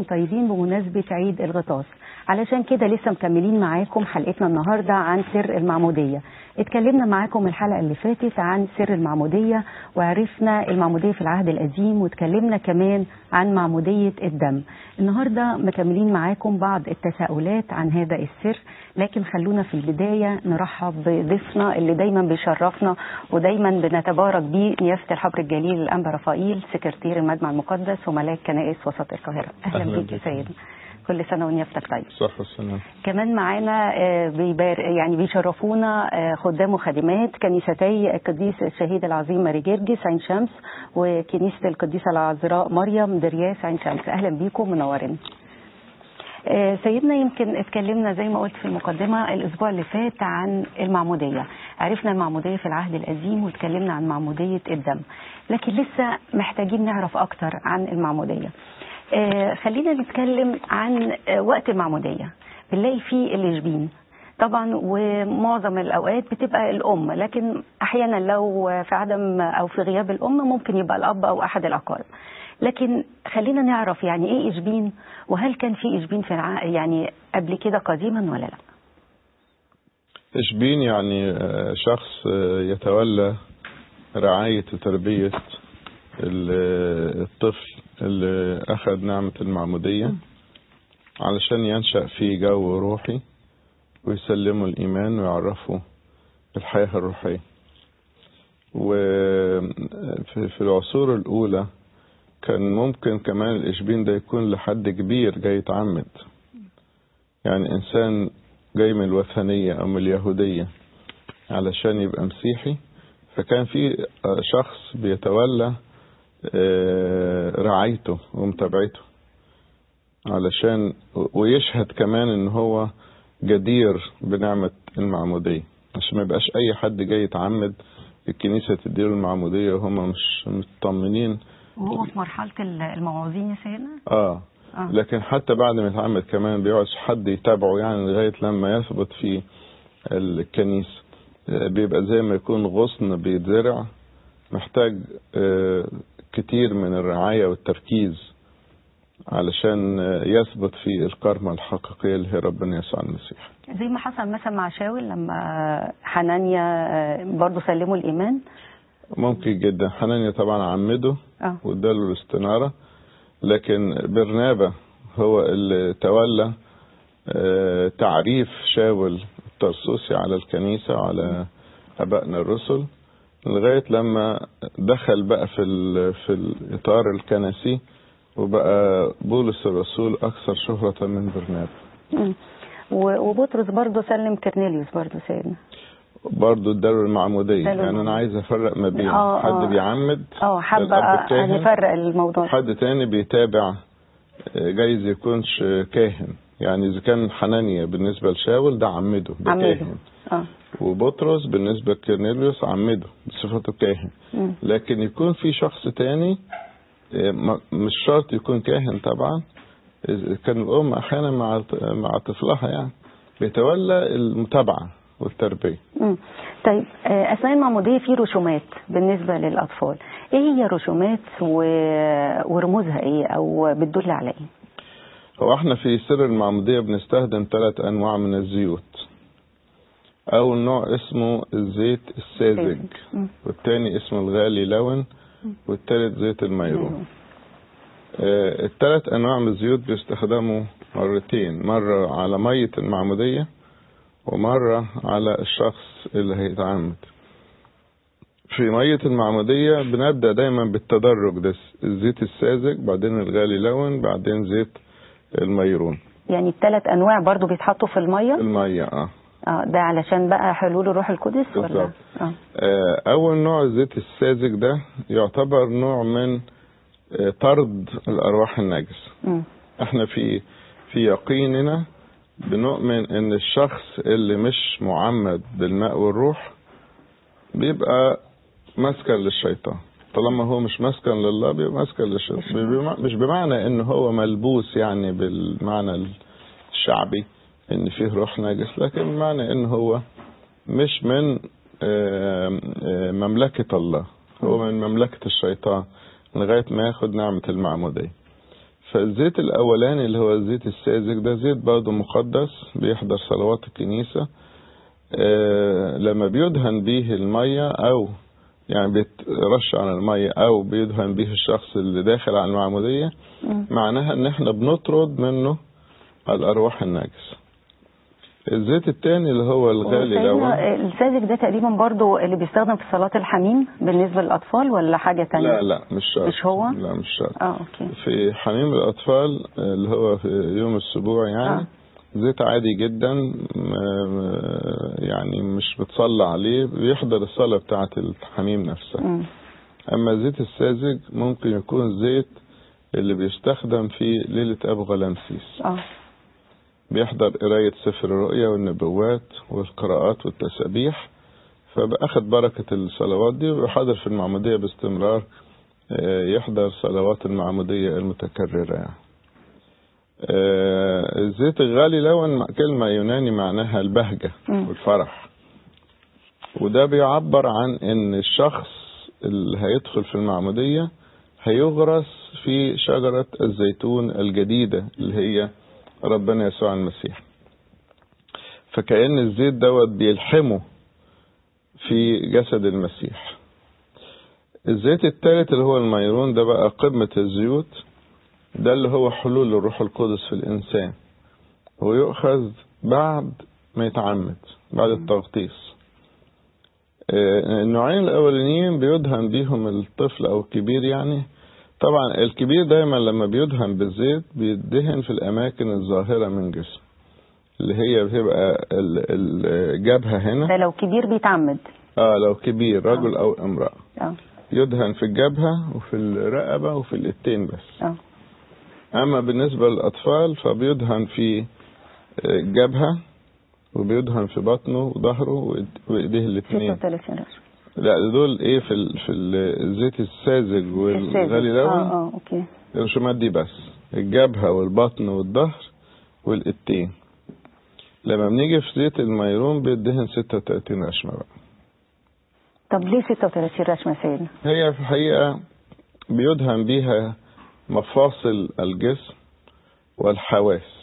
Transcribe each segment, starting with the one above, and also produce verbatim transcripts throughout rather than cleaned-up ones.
طيبين بمناسبة عيد الغطاس. علشان كده لسه مكملين معاكم حلقتنا النهاردة عن سر المعمودية. اتكلمنا معاكم الحلقة اللي فاتت عن سر المعمودية وعرفنا المعمودية في العهد القديم، واتكلمنا كمان عن معمودية الدم. النهاردة مكملين معاكم بعض التساؤلات عن هذا السر، لكن خلونا في البداية نرحب بضيفنا اللي دايما بيشرفنا ودايما بنتبارك بيه، نيافة الحبر الجليل الأنبا رفائيل، سكرتير المجمع المقدس وملاك كنائس وسط القاهرة. أهلا, أهلا بيك يا سيدنا، كل سنة ونيافتك طيب. صح والسلام. كمان معانا بيبار يعني بيشرفونا خدام وخادمات كنيستي القديس الشهيد العظيم ماري جرجس عين شمس وكنيسة القديسة العذراء مريم درياس عين شمس. أهلا بيكم، منورين. سيدنا يمكن اتكلمنا زي ما قلت في المقدمة الأسبوع اللي فات عن المعمودية، عرفنا المعمودية في العهد القديم واتكلمنا عن معمودية الدم، لكن لسه محتاجين نعرف أكتر عن المعمودية. آه خلينا نتكلم عن آه وقت المعمودية. بنلاقي فيه الإشبين طبعا، ومعظم الأوقات بتبقى الأم، لكن أحيانا لو في عدم أو في غياب الأم ممكن يبقى الأب أو أحد الأقارب. لكن خلينا نعرف يعني إيه إشبين، وهل كان في إشبين في الع... يعني قبل كده قديما ولا لا؟ إشبين يعني شخص يتولى رعاية وتربية الطفل اللي أخذ نعمة المعمودية علشان ينشأ في جو روحي ويسلموا الإيمان ويعرفوا الحياة الروحية. وفي العصور الأولى كان ممكن كمان الإشبين ده يكون لحد كبير جاي يتعمد، يعني إنسان جاي من الوثنية أو من اليهودية علشان يبقى مسيحي، فكان في شخص بيتولى رعايته ومتابعته علشان ويشهد كمان ان هو جدير بنعمة المعمودية، عشان ما يبقاش اي حد جاي يتعمد الكنيسة تديله المعمودية وهم مش مطمنين. وهو في مرحلة الموعوظين يا سيدنا؟ آه. اه لكن حتى بعد ما يتعمد كمان بيقعد حد يتابعه، يعني لغاية لما يثبت في الكنيسة. بيبقى زي ما يكون غصن بيتزرع، محتاج كتير من الرعاية والتركيز علشان يثبت في الكرمة الحقيقية اللي هي ربنا يسوع المسيح. زي ما حصل مثلا مع شاول لما حنانيا برضو سلموا الإيمان. ممكن جدا. حنانيا طبعا عمده أه. واداله الاستنارة، لكن برنابا هو اللي تولى تعريف شاول الترسوسي على الكنيسة وعلى أبائنا الرسل، لغاية لما دخل بقى في في الإطار الكنسي وبقى بولس الرسول أكثر شهرة من برنابا. وبطرس برضه سلم كرنيليوس برضه سيدنا، برضه اداله المعمودية. يعني أنا عايز أفرق ما بين آه حد بيعمد اه حابة نفرق الموضوع، حد تاني بيتابع جايز يكونش كاهن. يعني إذا كان حنانيا بالنسبة لشاول ده عمده، ده عمده. كاهن. آه. وبطرس بالنسبة لكرنيليوس عمده بصفته كاهن. م. لكن يكون في شخص تاني مش شرط يكون كاهن طبعا، كان الأم أحيانا مع مع طفلها يعني بيتولى المتابعة والتربية. م. طيب أثناء المعمودية في رسومات بالنسبة للأطفال، إيه هي رسومات ورموزها إيه أو بتدل على إيه؟ هو احنا في سر المعمودية بنستخدم ثلاث أنواع من الزيوت. أول نوع اسمه الزيت الساذج، والتاني اسمه الغالي لون، والتالت زيت الميرون. آه الثلاث أنواع من الزيوت بيستخدموا مرتين، مرة على مية المعمودية ومرة على الشخص اللي هيتعمد. في مية المعمودية بنبدأ دايما بالتدرج ده، الزيت الساذج بعدين الغالي لون بعدين زيت الميرون. يعني الثلاث أنواع برضو بيتحطوا في المية؟ في المية اه اه ده علشان بقى حلول الروح القدس ولا؟ آه. آه أول نوع الزيت الساذج ده يعتبر نوع من آه طرد الأرواح النجسة. م. احنا في في يقيننا بنؤمن ان الشخص اللي مش معمد بالماء والروح بيبقى مسكن للشيطان. طالما هو مش مسكن لله بيبقى مسكن للشيطان. مش بمعنى ان هو ملبوس يعني بالمعنى الشعبي ان فيه روح نجس، لكن بمعنى ان هو مش من مملكة الله، هو من مملكة الشيطان لغاية ما ياخد نعمة المعمودية. فالزيت الأولاني اللي هو الزيت الساذج ده زيت برضه مقدس بيحضر صلوات الكنيسة. آه لما بيدهن به المية أو يعني بيترش على المية أو بيدهن به الشخص اللي داخل على المعمودية، معناها إن إحنا بنطرد منه الأرواح الناجسة. الزيت الثاني اللي هو الغالي لون. الساذج ده تقريبا برضو اللي بيستخدم في صلاة الحميم بالنسبة للأطفال ولا حاجة تانية؟ لا لا مش شرط. مش هو؟ لا مش شرط. اه اوكي. في حميم الأطفال اللي هو في يوم السبوع يعني آه. زيت عادي جدا، يعني مش بتصلى عليه، بيحضر الصلاة بتاعة الحميم نفسها. م. أما الزيت الساذج ممكن يكون زيت اللي بيستخدم في ليلة أبو غلامسيس. اه بيحضر قراية سفر الرؤيا والنبوات والقراءات والتسابيح، فبأخذ بركة الصلوات دي ويحضر في المعمودية باستمرار، يحضر صلوات المعمودية المتكررة يعني. الزيت الغالي لون كلمة يوناني معناها البهجة والفرح، وده بيعبر عن ان الشخص اللي هيدخل في المعمودية هيغرس في شجرة الزيتون الجديدة اللي هي ربنا يسوع المسيح، فكأن الزيت دوت بيلحمه في جسد المسيح. الزيت الثالث اللي هو الميرون ده بقى قمة الزيوت، ده اللي هو حلول الروح القدس في الإنسان، ويؤخذ بعد ما يتعمد بعد التغطيس. النوعين الأولانيين بيدهن بيهم الطفل أو الكبير يعني. طبعا الكبير دايما لما بيدهن بالزيت بيدهن في الأماكن الظاهرة من جسم اللي هي بتبقى الجبهة هنا. ده لو كبير بيتعمد. اه لو كبير رجل آه. أو امرأة آه. يدهن في الجبهة وفي الرقبة وفي الإيدين بس. آه. أما بالنسبة للأطفال فبيدهن في الجبهة وبيدهن في بطنه وظهره وإيديه الاثنين. لا دول ايه في ال... في الزيت الساذج والغالي لون. اه اه اوكي. الرسومات دي بس الجبهة والبطن والظهر والإيدين. لما بنيجي في زيت الميرون بيدهن ستة وثلاثين رشمة بقى. طب ليه ستة وثلاثين رشمة سيدنا؟ هي في الحقيقة بيدهن بيها مفاصل الجسم والحواس،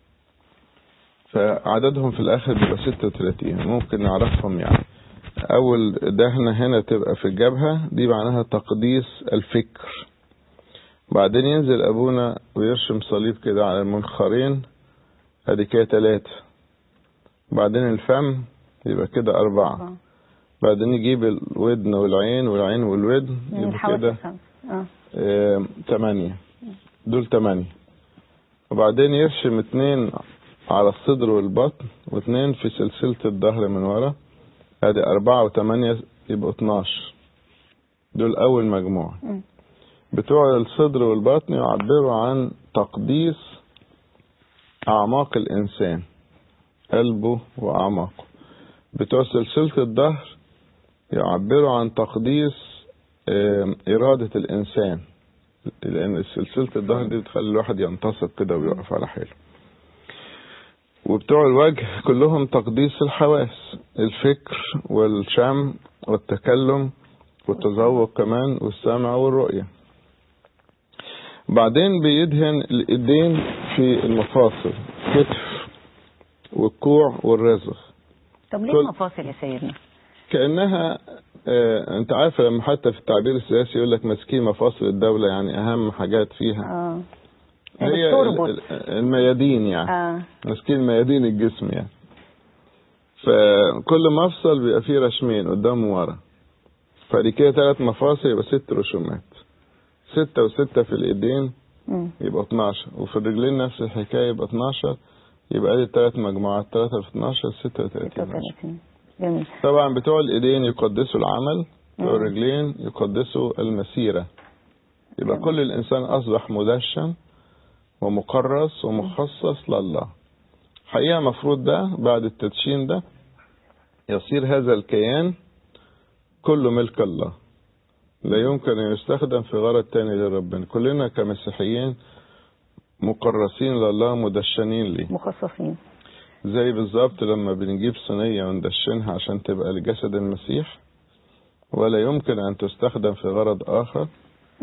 فعددهم في الآخر بيبقى ستة وثلاثين. ممكن نعرفهم يعني. أول دهنة هنا تبقى في الجبهة، دي معناها تقديس الفكر. بعدين ينزل أبونا ويرشم صليب كده على المنخرين، ادي كده ثلاثة. بعدين الفم يبقى كده أربعة. بعدين يجيب الودن والعين والعين والودن يبقى كده آه. ثمانية. دول ثمانية. وبعدين يرشم اثنين على الصدر والبطن واثنين في سلسلة الظهر من ورا، ادي أربعة وثمانية يبقوا اتناشر. دول أول مجموعة. بتوع الصدر والبطن يعبروا عن تقديس أعماق الإنسان، قلبه وأعماقه. بتوع سلسلة الظهر يعبروا عن تقديس إرادة الإنسان، لأن سلسلة الظهر دي بتخلي الواحد ينتصب كده ويقف على حاله. وبتوع الوجه كلهم تقديس الحواس، الفكر والشم والتكلم والتذوق كمان والسمع والرؤية. بعدين بيدهن الإيدين في المفاصل، كتف والكوع والرزق. طب ليه المفاصل يا سيدنا؟ كأنها آه انت عارف لما حتى في التعبير السياسي يقول لك ماسكين مفاصل الدولة، يعني أهم حاجات فيها آه. هي الميادين يعني آه. ماسكين ميادين الجسم يعني. فكل مفصل بيبقى فيه رشمين قدام وورا، فدي كده ثلاث مفاصل يبقى ست رشومات. ستة وستة في الإيدين يبقى اتناشر، وفي الرجلين نفس الحكاية يبقى اتناشر. يبقى دي ثلاث مجموعات، ثلاثة في اتناشر ستة وثلاثين. جميل. طبعا بتوع الإيدين يقدسوا العمل، بتوع الرجلين يقدسوا المسيرة. يبقى جميل. كل الإنسان أصبح مدشن ومقرص ومخصص لله. حقيقة مفروض ده بعد التدشين ده يصير هذا الكيان كله ملك الله، لا يمكن أن يستخدم في غرض تاني غير ربنا. كلنا كمسيحيين مقرصين لله، مدشنين ليه، مخصصين. زي بالظبط لما بنجيب صينية وندشنها عشان تبقى لجسد المسيح، ولا يمكن أن تستخدم في غرض آخر.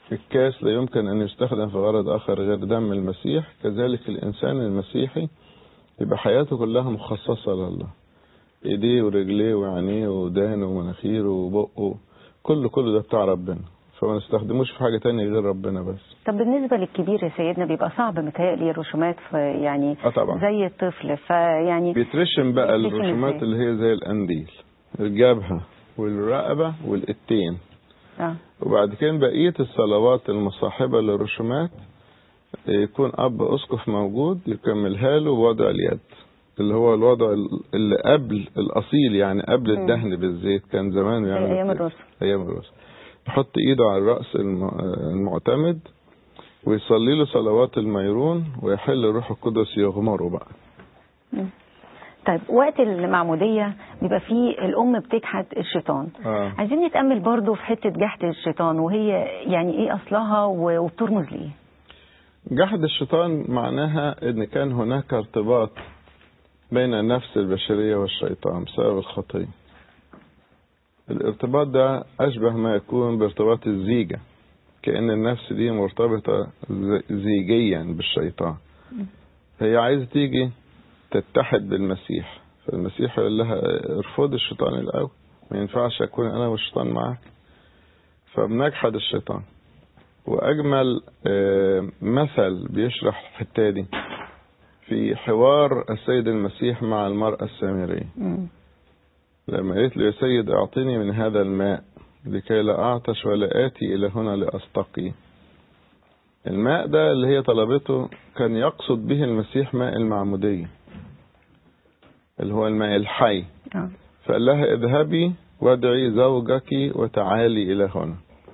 الكاس لا يمكن أن يستخدم في غرض آخر غير دم المسيح. كذلك الإنسان المسيحي يبقى حياته كلها مخصصة لله، إيديه ورجليه وعينيه ودانه ومناخيره وبقه، كل كل ده بتاع ربنا، فما نستخدموش في حاجة تانية غير ربنا بس. طب بالنسبة للكبير يا سيدنا بيبقى صعب متهيألي الرسومات يعني آه طبعا. زي الطفل، فيعني بيترشم بقى الرسومات اللي هي زي القنديل، الجبهة والرقبة والإيدين. آه. وبعد كده بقية الصلوات المصاحبة للرسومات يكون أب أسقف موجود يكملها له بوضع اليد، اللي هو الوضع اللي قبل الأصيل، يعني قبل الدهن بالزيت كان زمان يعني أيام الرسل. أيام الرسل يحط إيده على الرأس المعتمد ويصلي له صلوات الميرون ويحل الروح القدس يغمره بقى. م. طيب وقت المعمودية بيبقى فيه الأم بتجحد الشيطان. آه. عايزين نتأمل برضو في حتة جحد الشيطان، وهي يعني إيه أصلها وبترمز ليه؟ جحد الشيطان معناها إن كان هناك ارتباط بين النفس البشرية والشيطان بسبب الخطية. الارتباط ده أشبه ما يكون بارتباط الزيجة، كأن النفس دي مرتبطة زيجيا بالشيطان. هي عايزة تيجي تتحد بالمسيح، فالمسيح يقول لها ارفض الشيطان الأول، ما ينفعش أكون أنا والشيطان معاك، فبنجحد الشيطان. وأجمل مثل بيشرح الحتة دي في حوار السيد المسيح مع المرأة السامرية لما قالت له يا سيد أعطني من هذا الماء لكي لا أعطش ولا آتي إلى هنا لأستقي. الماء ده اللي هي طلبته كان يقصد به المسيح ماء المعمودية اللي هو الماء الحي. فقال لها اذهبي وادعي زوجك وتعالي إلى هنا.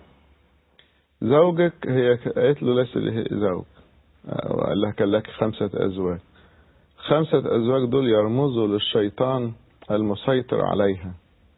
زوجك هي قالت له ليس له زوج، وقال لها كان لك خمسة أزواج. خمسة أزواج دول يرمزوا للشيطان المسيطر عليها،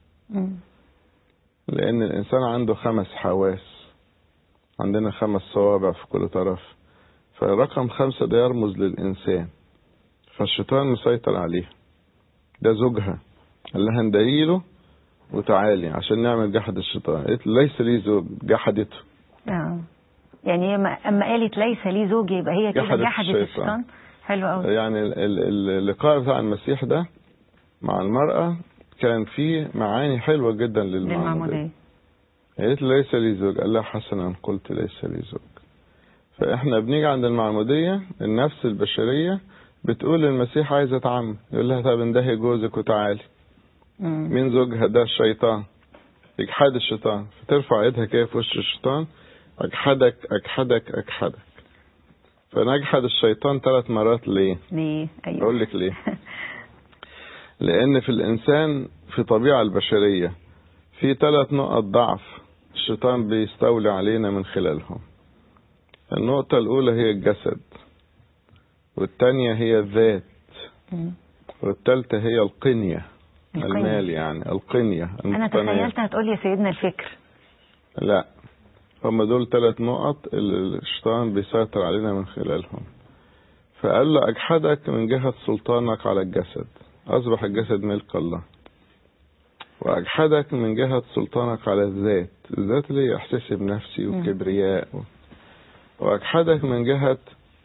لأن الإنسان عنده خمس حواس، عندنا خمس صوابع في كل طرف، فالرقم خمسة ده يرمز للإنسان، فالشيطان مسيطر عليه. ده زوجها، قال لها اندهيله وتعالي عشان نعمل جحد الشيطان. قالت ليس لي زوج، جحدته. آه. يعني اما قالت ليس لي زوج يبقى هي كده جحدت الشيطان. حلو قوي. يعني اللقاء بتاع المسيح ده مع المرأة كان فيه معاني حلوة جدا للمعمودية. قالت ليس لي زوج، قال لها حسنا قلت ليس لي زوج. فاحنا بنيجي عند المعمودية النفس البشرية بتقول للمسيح عايزة اتعمد، يقول لها طب اندهي جوزك وتعالي. مين زوجها؟ ده الشيطان، اجحاد الشيطان. فترفع ايدها كده في وش الشيطان، اجحدك اجحدك اجحدك. فنجحد الشيطان ثلاث مرات. ليه؟ ليه؟ ايوه اقول لك ليه. لان في الانسان في طبيعة البشرية في ثلاث نقط ضعف الشيطان بيستولي علينا من خلالهم. النقطة الاولى هي الجسد، والثانية هي الذات، والثالثة هي القنية، المال يعني القنية. انا تخيلت هتقول يا سيدنا الفكر. لا، هم دول ثلاث نقط اللي الشيطان بيسيطر علينا من خلالهم. فقال له أجحدك من جهة سلطانك على الجسد، أصبح الجسد ملك الله. وأجحدك من جهة سلطانك على الذات، الذات اللي هي إحساسي بنفسي وكبرياء. وأجحدك من جهة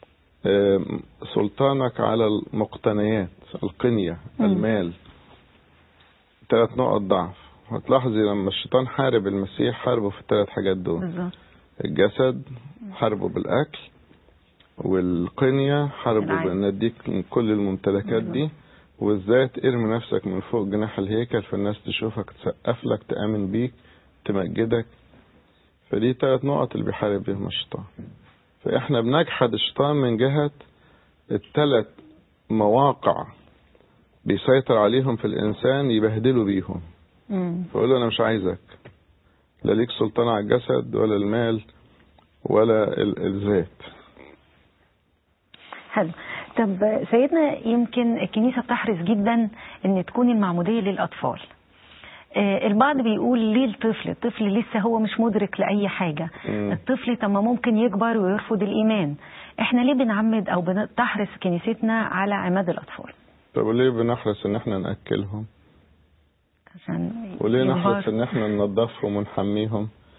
سلطانك على المقتنيات، القنية، المال. ثلاث نقط ضعف. هتلاحظي لما الشيطان حارب المسيح حاربه في الثلاث حاجات دول. الجسد حاربه بالأكل، والقنية حاربه بأن اديك كل الممتلكات دي، والذات ارمي نفسك من فوق جناح الهيكل فالناس تشوفك تسقف لك تآمن بيك تمجدك. فدي ثلاث نقط اللي بيحارب بهم الشيطان. فإحنا بنجحد الشيطان من جهة الثلاث مواقع بيسيطر عليهم في الإنسان يبهدلوا بيهم. فقول له أنا مش عايزك، لا ليك سلطان على الجسد ولا المال ولا الذات. حلو. طب سيدنا يمكن الكنيسة بتحرص جدا ان تكون المعمودية للأطفال. البعض بيقول ليه الطفل الطفل لسه هو مش مدرك لأي حاجة. م. الطفل طب ما ممكن يكبر ويرفض الإيمان. احنا ليه بنعمد او بتحرص كنيستنا على عماد الأطفال؟ طب وليه بنحرص ان احنا نأكلهم؟ عشان وليه نحرص ان احنا ننظفهم ونحميهم؟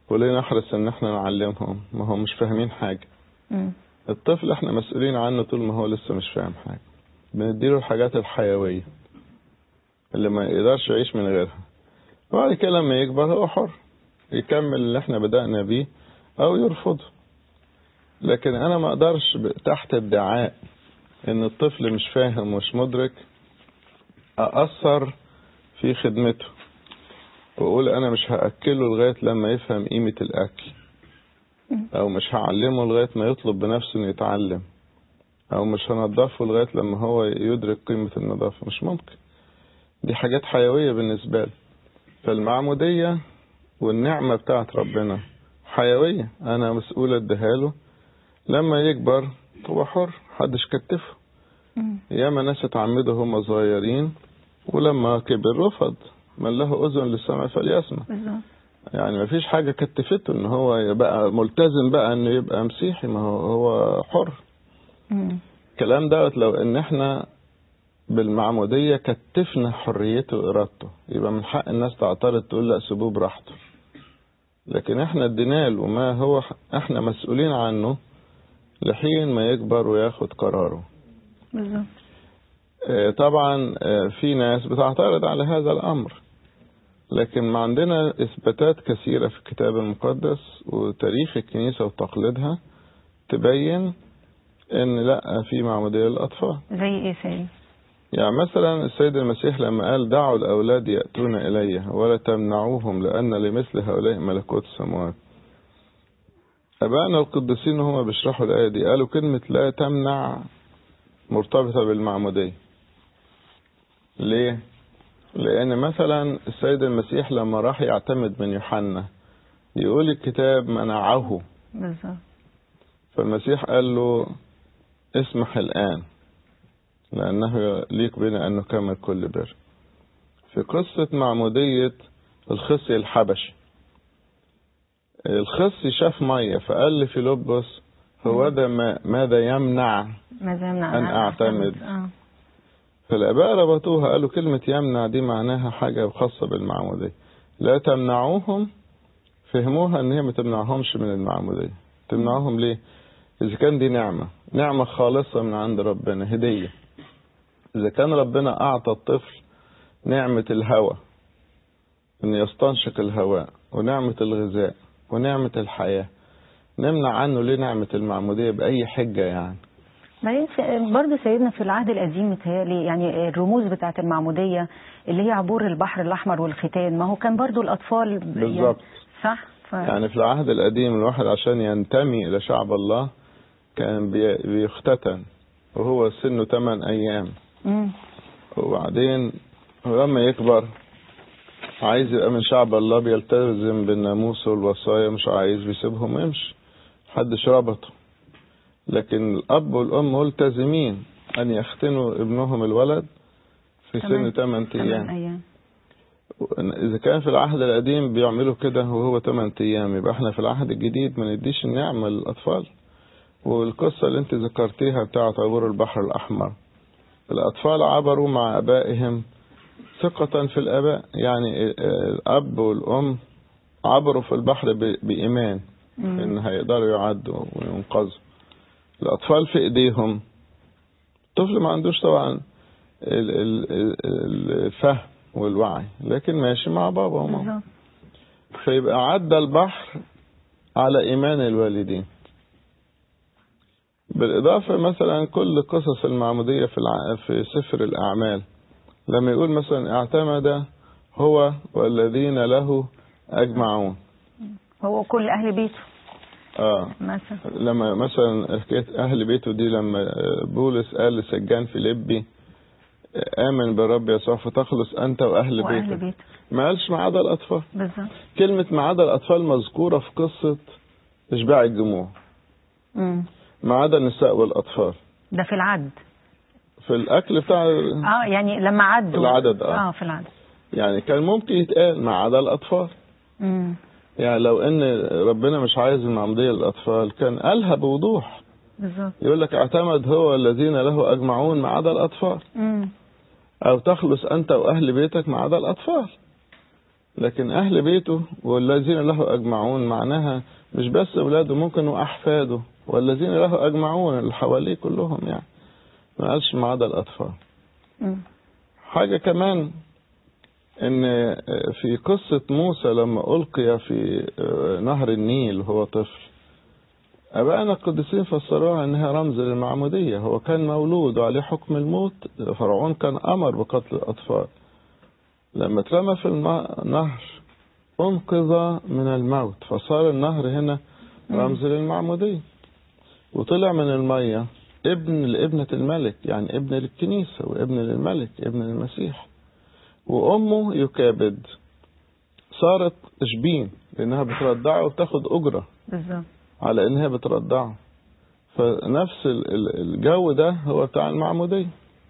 وليه نحرص ان احنا نعلمهم؟ ما هم مش فاهمين حاجة. مم. الطفل احنا مسؤولين عنه طول ما هو لسه مش فاهم حاجة، بنديله الحاجات الحيوية اللي ما يقدرش يعيش من غيرها. وبعد كده لما يكبر هو حر يكمل اللي احنا بدأنا بيه او يرفضه. لكن انا ما اقدرش تحت ادعاء ان الطفل مش فاهم ومش مدرك اأثر في خدمته واقول انا مش هأكله لغاية لما يفهم قيمة الاكل، او مش هعلمه لغاية ما يطلب بنفسه انه يتعلم، او مش هنضفه لغاية لما هو يدرك قيمة النظافة. مش ممكن. دي حاجات حيوية بالنسبة لي. فالمعمودية والنعمة بتاعت ربنا حيوية، انا مسؤول اديها له. لما يكبر هو حر، محدش كتفه. ياما ناس اتعمدوا هم صغيرين ولما كبر رفض. من له اذن للسمع فليسمع. يعني ما فيش حاجة كتفته ان هو يبقى ملتزم بقى انه يبقى مسيحي، ما هو هو حر. الكلام دوت لو ان احنا بالمعمودية كتفنا حريته وارادته، يبقى من حق الناس تعترض تقول لا سيبوه براحته. لكن احنا اديناله وما هو احنا مسؤولين عنه لحين ما يكبر وياخد قراره. بالظبط. طبعا في ناس بتعترض على هذا الامر، لكن ما عندنا اثباتات كثيرة في الكتاب المقدس وتاريخ الكنيسة وتقليدها تبين ان لا في معمودية للاطفال. زي ايه سيد؟ يعني مثلا السيد المسيح لما قال دعوا الاولاد يأتون الي ولا تمنعوهم لان لمثل هؤلاء ملكوت السماوات. ابائنا القديسين هم بيشرحوا الايه دي قالوا كلمة لا تمنع مرتبطة بالمعمودية. ليه؟ لأن مثلا السيد المسيح لما راح يعتمد من يوحنا يقول الكتاب منعه. بالظبط. فالمسيح قال له اسمح الآن لأنه ليك بنا أن نكمل كل بر. في قصة معمودية الخصي الحبشي، الخصي شاف مية فقال لفيلبس هو ده ما ماذا يمنع ماذا يمنع أن أعتمد. آه. فالآباء ربطوها قالوا كلمة يمنع دي معناها حاجة خاصة بالمعمودية. لا تمنعوهم فهموها ان هي ما تمنعهمش من المعمودية. تمنعوهم ليه؟ إذا كان دي نعمة نعمة خالصة من عند ربنا، هدية. إذا كان ربنا أعطى الطفل نعمة الهواء أن يستنشق الهواء ونعمة الغذاء ونعمة الحياة، نمنع عنه ليه نعمة المعمودية بأي حجة؟ يعني بعدين برضه سيدنا في العهد القديم متهيألي يعني الرموز بتاعة المعمودية اللي هي عبور البحر الأحمر والختان، ما هو كان برضه الأطفال بالظبط يعني صح؟ ف... يعني في العهد القديم الواحد عشان ينتمي إلى شعب الله كان بيختتن وهو سنه ثمان أيام. مم. وبعدين لما يكبر عايز يبقى من شعب الله بيلتزم بالناموس والوصايا، مش عايز بيسيبهم ويمشي، محدش ربطه. لكن الأب والأم ملتزمين أن يختنوا ابنهم الولد في سن ثمان أيام. إذا كان في العهد القديم بيعملوا كده وهو ثمان أيام، يبقى احنا في العهد الجديد ما نديش النعمة للأطفال. والقصة اللي انت ذكرتيها بتاعة عبور البحر الأحمر، الأطفال عبروا مع أبائهم ثقة في الآباء. يعني الأب والأم عبروا في البحر بإيمان إن هيقدروا يعدوا وينقذوا. الأطفال في إيديهم، الطفل ما عندوش طبعا الفهم والوعي، لكن ماشي مع بابا وماما، فيبقى عدى البحر على إيمان الوالدين. بالإضافة مثلا كل قصص المعمودية في في سفر الأعمال لما يقول مثلا اعتمد هو والذين له أجمعون، هو كل أهل بيته. آه مثلا لما مثلا حكاية أهل بيته دي، لما بولس قال لسجان فيليبي آمن بالرب يسوع فتخلص أنت وأهل بيتك، بيت. ما قالش ما عدا الأطفال. بالظبط. كلمة ما عدا الأطفال مذكورة في قصة إشباع الجموع. امم ما عدا النساء والأطفال. ده في العد. في الأكل بتاع اه يعني لما عدوا. في العدد اه. اه في العدد. يعني كان ممكن يتقال ما عدا الأطفال. امم يعني لو ان ربنا مش عايز المعمودية للأطفال كان قالها بوضوح. بالظبط. يقول لك اعتمد هو الذين له أجمعون ما عدا الأطفال. امم أو تخلص أنت وأهل بيتك ما عدا الأطفال. لكن أهل بيته والذين له أجمعون معناها مش بس أولاده، ممكن وأحفاده والذين له أجمعون اللي حواليه كلهم، يعني ما قالش ما عدا الأطفال. حاجة كمان إن في قصة موسى لما ألقي في نهر النيل وهو طفل، أبائنا القديسين فسروها إنها رمز للمعمودية. هو كان مولود وعليه حكم الموت، فرعون كان أمر بقتل الأطفال، لما اترمى في النهر أنقذ من الموت، فصار النهر هنا رمز للمعمودية. وطلع من المية ابن لابنة الملك، يعني ابن للكنيسة وابن للملك، ابن للمسيح. وأمه يكابد صارت إشبين لأنها بترضعه وبتاخد أجرة بالظبط على إنها بترضعه. فنفس الجو ده هو بتاع المعمودية.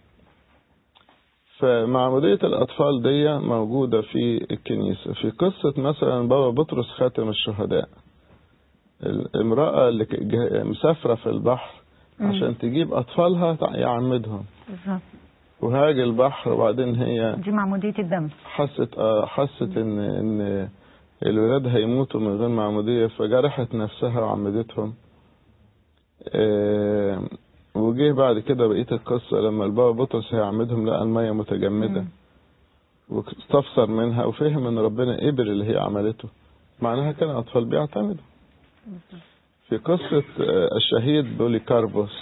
فمعمودية الأطفال دي موجودة في الكنيسة. في قصة مثلا بابا بطرس خاتم الشهداء، الامرأة اللي مسافرة في البحر عشان تجيب أطفالها يعمدهم، وهاج البحر، وبعدين هي دي معمودية الدم، حست آه حست إن إن الولاد هيموتوا من غير معمودية، فجرحت نفسها وعمدتهم. آه وجيه بعد كده بقية القصة لما البابا بطرس هيعمدهم لقى المية متجمدة واستفسر منها وفهم ان ربنا قبل اللي هي عملته، معناها كان اطفال بيعتمدوا. في قصة الشهيد بوليكاربوس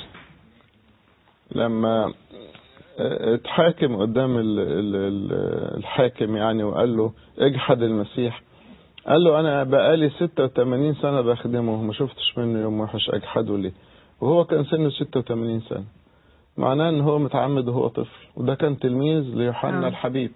لما اتحاكم قدام الحاكم يعني وقال له اجحد المسيح، قال له انا بقالي ستة وثمانين سنة بخدمه ما شفتش منه يوم وحش، اجحده ليه؟ وهو كان سنه ستة وثمانين سنة، معناه ان هو متعمد وهو طفل، وده كان تلميذ ليوحنا آه. الحبيب.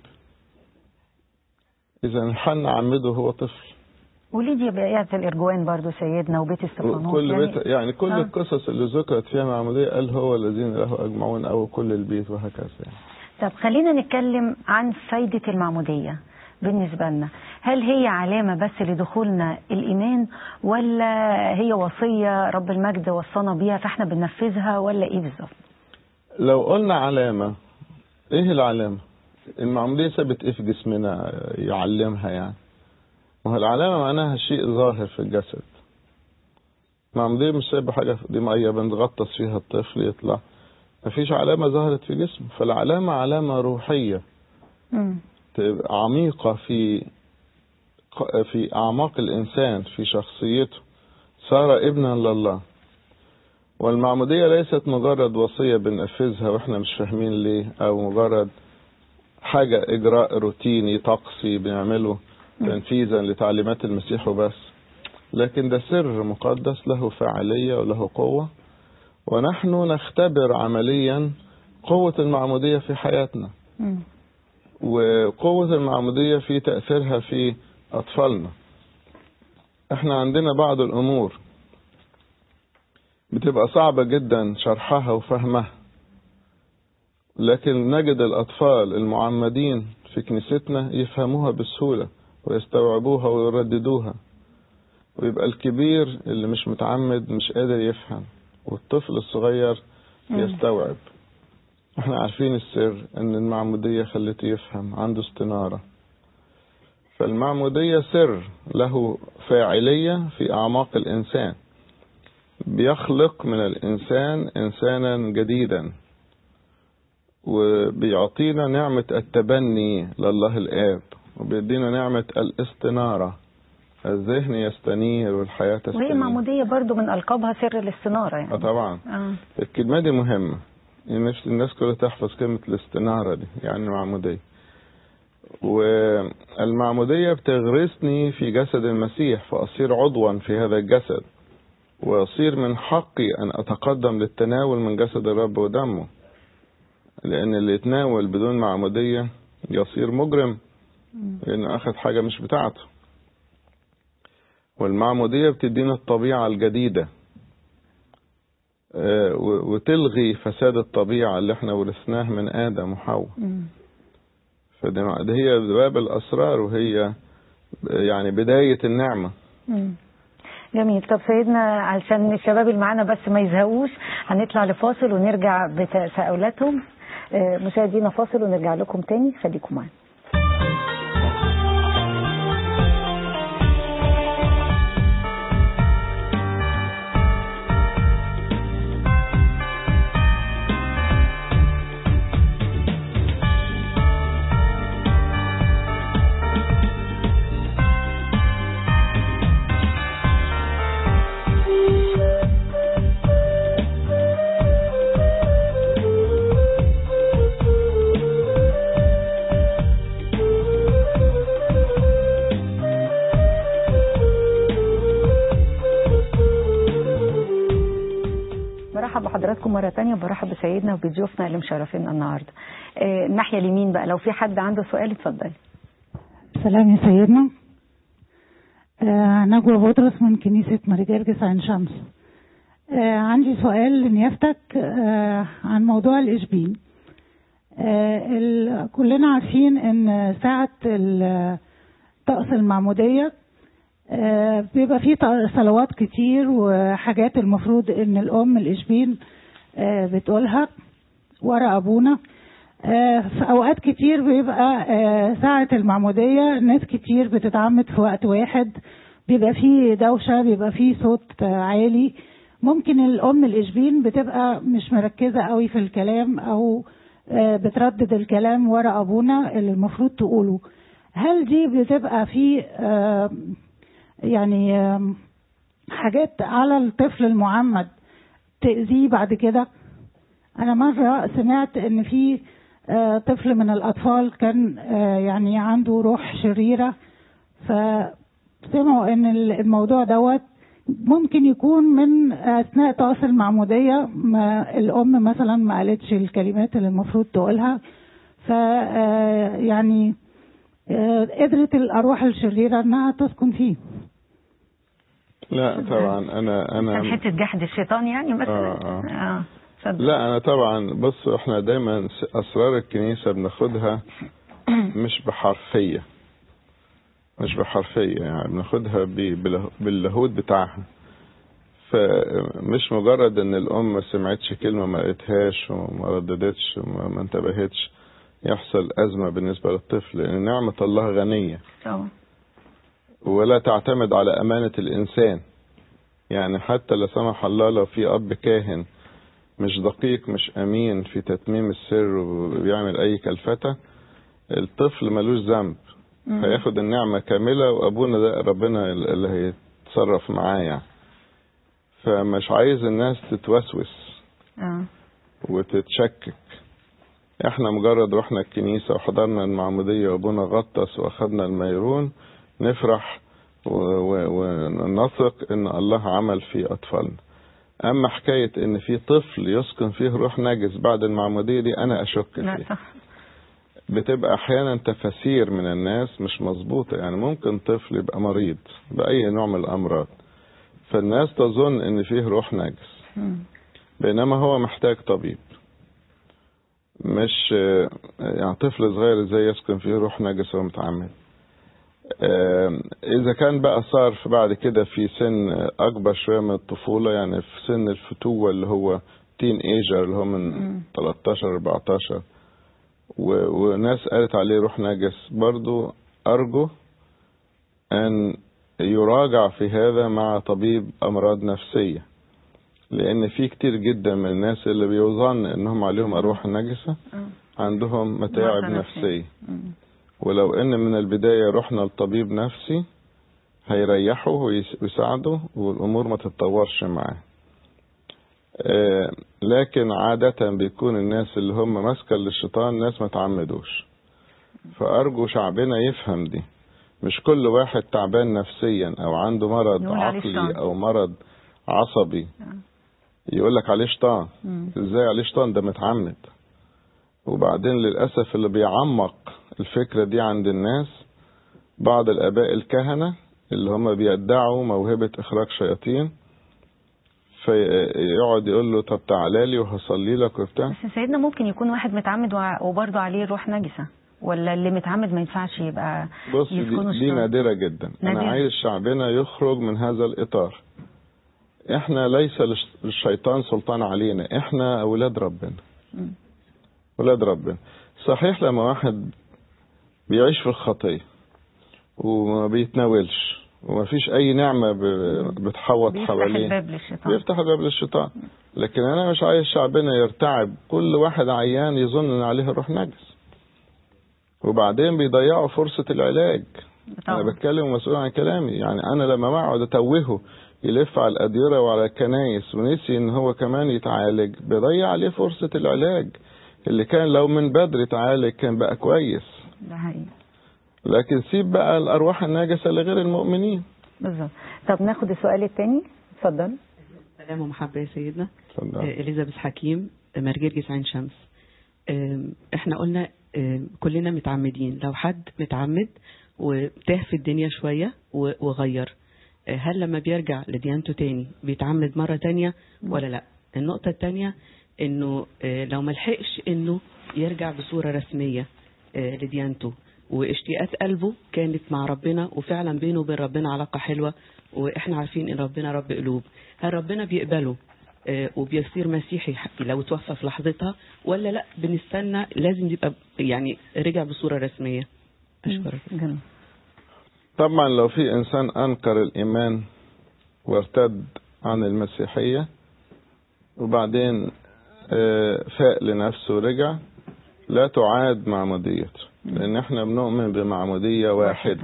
اذا يوحنا عمده وهو طفل. وليديا بقيت الارجوان برضو سيدنا وبيت استفانوس، كل يعني, بيت يعني كل آه. القصص اللي ذكرت فيها معمودية قال هو الذين له اجمعون او كل البيت وهكذا يعني. طب خلينا نتكلم عن فايدة المعمودية بالنسبة لنا. هل هي علامة بس لدخولنا الإيمان، ولا هي وصية رب المجد وصانا بيها فاحنا بننفذها، ولا ايه بالظبط؟ لو قلنا علامة، ايه العلامة؟ المعمودية سابت ايه في جسمنا يعلمها يعني؟ وهو العلامة معناها شيء ظاهر في الجسد. المعمودية مش سايبة حاجة دي مية بنغطس فيها الطفل يطلع، مفيش علامة ظهرت في جسمه. فالعلامة علامة روحية م. عميقة في في أعماق الإنسان، في شخصيته، صار ابنا لله. والمعمودية ليست مجرد وصية بننفذها وإحنا مش فاهمين ليه، أو مجرد حاجة إجراء روتيني طقسي بنعمله تنفيذا لتعليمات المسيح وبس، لكن ده سر مقدس له فاعلية وله قوة، ونحن نختبر عمليا قوة المعمودية في حياتنا م. وقوة المعمودية في تأثيرها في أطفالنا. احنا عندنا بعض الأمور بتبقى صعبة جدا شرحها وفهمها، لكن نجد الأطفال المعمدين في كنيستنا يفهموها بسهولة ويستوعبوها ويرددوها، ويبقى الكبير اللي مش متعمد مش قادر يفهم والطفل الصغير يستوعب. احنا عارفين السر ان المعمودية خلته يفهم، عنده استنارة. فالمعمودية سر له فاعلية في أعماق الإنسان، بيخلق من الإنسان إنسانا جديدا، وبيعطينا نعمة التبني لله الآب، وبيدينا نعمة الاستنارة، الذهن يستنير والحياة تستنير. وهي المعمودية برضو من ألقابها سر الاستنارة يعني. اه طبعا آه. الكلمة دي مهمة، نفس الناس كلها تحفظ كلمة الاستنارة دي، يعني معمودية. والمعمودية بتغرسني في جسد المسيح فأصير عضوا في هذا الجسد، ويصير من حقي أن أتقدم للتناول من جسد الرب ودمه، لأن اللي يتناول بدون معمودية يصير مجرم لأنه أخذ حاجة مش بتاعته. والمعمودية بتدينا الطبيعة الجديدة وتلغي فساد الطبيعة اللي احنا ورثناه من آدم وحواء. فدي هي باب الأسرار، وهي يعني بداية النعمة. جميل. طب سيدنا علشان الشباب اللي معانا بس ما يزهقوش، هنطلع لفاصل ونرجع بتساؤلاتهم. مشاهدينا فاصل ونرجع لكم تاني، خليكم معانا. بحضراتكم مرة تانية، برحب بسيدنا وبضيوفنا اللي مشرفينا النهاردة. آه الناحية اليمين بقى لو في حد عنده سؤال اتفضلي. سلام يا سيدنا. آه نجوى بطرس من كنيسة ماري جرجس عين شمس. آه عندي سؤال لنيافتك آه عن موضوع الإشبين. آه كلنا عارفين ان ساعة طقس المعمودية آه بيبقى فيه صلوات كتير وحاجات المفروض ان الام الإشبين آه بتقولها ورا ابونا. آه في اوقات كتير بيبقى آه ساعة المعمودية ناس كتير بتتعمد في وقت واحد، بيبقى فيه دوشة، بيبقى فيه صوت آه عالي. ممكن الام الإشبين بتبقى مش مركزة قوي في الكلام او آه بتردد الكلام ورا ابونا اللي المفروض تقوله. هل دي بتبقى فيه آه يعني آه حاجات على الطفل المعمد تأذيه بعد كده؟ انا مرة سمعت ان في آه طفل من الاطفال كان آه يعني عنده روح شريرة، فسمعوا ان الموضوع دوت ممكن يكون من اثناء طقس المعمودية، ما الام مثلا ما قالتش الكلمات اللي المفروض تقولها، ف يعني آه قدرت الارواح الشريرة انها تسكن فيه. لا طبعا انا انا حته جحد الشيطان يعني مثلا. آه آه. آه. لا انا طبعا بص، احنا دايما اسرار الكنيسة بناخدها مش بحرفية مش بحرفية يعني بناخدها باللاهوت بتاعها. فمش مجرد ان الام ما سمعتش كلمة ما قالتهاش وما رددتش وما انتبهتش يحصل ازمة بالنسبة للطفل، لان نعمة الله غنية ولا تعتمد على امانة الانسان. يعني حتى لا سمح الله لو في اب كاهن مش دقيق مش امين في تتميم السر وبيعمل اي كلفتة، الطفل ملوش ذنب، هياخد النعمة كاملة وابونا ده ربنا اللي هيتصرف معاه يعني. فمش عايز الناس تتوسوس اه وتتشكك. احنا مجرد رحنا الكنيسة وحضرنا المعمودية وابونا غطس واخدنا الميرون نفرح ونثق ان الله عمل في اطفالنا. اما حكاية ان في طفل يسكن فيه روح نجس بعد المعمودية دي انا اشك فيها. بتبقى احيانا تفاسير من الناس مش مظبوطة. يعني ممكن طفل يبقى مريض باي نوع من الامراض فالناس تظن ان فيه روح نجس بينما هو محتاج طبيب. مش يعني طفل صغير ازاي يسكن فيه روح نجس وهو متعمد؟ اذا كان بقى صار في بعد كده في سن اكبر شوية من الطفولة، يعني في سن الفتوة اللي هو تين ايجر اللي هو من تلتاشر اربعتاشر وناس قالت عليه روح نجس، برضو ارجو ان يراجع في هذا مع طبيب امراض نفسية، لان في كتير جدا من الناس اللي بيظن انهم عليهم اروح نجسة عندهم متاعب نفسية. ولو ان من البداية رحنا لطبيب نفسي هيريحه ويساعده والامور ما تتطورش معاه. لكن عادة بيكون الناس اللي هم ماسكة للشيطان ناس ما تعمدوش. فارجو شعبنا يفهم دي. مش كل واحد تعبان نفسيا او عنده مرض عقلي او مرض عصبي يقولك عليه شيطان. ازاي عليه شيطان؟ ده متعمد. وبعدين للأسف اللي بيعمق الفكرة دي عند الناس بعض الآباء الكهنة اللي هم بيدعوا موهبة إخراج شياطين، فيقعد يقول له طب تعالى لي وهصلي لك وبتاع. بس سيدنا ممكن يكون واحد متعمد وبرضه عليه روح نجسة، ولا اللي متعمد ما ينفعش يبقى بص دي, دي نادرة جدا. نادرة. أنا عايز شعبنا يخرج من هذا الإطار. إحنا ليس للشيطان سلطان علينا، إحنا أولاد ربنا. م. أولاد ربنا. صحيح لما واحد بيعيش في الخطية وما بيتناولش وما فيش أي نعمة بتحوط حواليه بيفتح الباب للشيطان. لكن أنا مش عايز شعبنا يرتعب كل واحد عيان يظن أن عليه روح نجس وبعدين بيضيعوا فرصة العلاج. طبعا. أنا بتكلم مسؤول عن كلامي. يعني أنا لما اقعد أتوهه يلف على الأديرة وعلى الكنايس ونسي إن هو كمان يتعالج بيضيع عليه فرصة العلاج اللي كان لو من بدري تعالج كان بقى كويس. ده حقيقي. لكن سيب بقى الأرواح الناجسة لغير المؤمنين. بالظبط. طب ناخد السؤال الثاني. اتفضل. سلام ومحبة يا سيدنا. اتفضل. آه، إليزابيث حكيم، مرجرجس عين شمس. آه، احنا قلنا آه، كلنا متعمدين. لو حد متعمد وتاه في الدنيا شوية و- وغير، آه، هل لما بيرجع لديانته تاني بيتعمد مرة تانية ولا لا؟ النقطة التانية انه آه، لو ملحقش انه يرجع بصورة رسمية آه، لديانته، واشتياقات قلبه كانت مع ربنا، وفعلا بينه وبين ربنا علاقة حلوة، واحنا عارفين ان ربنا رب قلوب، هل ربنا بيقبله آه، وبيصير مسيحي لو توفى في لحظتها، ولا لا بنستنى لازم يبقى يعني رجع بصورة رسمية؟ اشكرك. جميل. طبعا لو في انسان انكر الايمان وارتد عن المسيحية وبعدين آه، فاق لنفسه ورجع، لا تعاد معموديته، لان احنا بنؤمن بمعمودية واحدة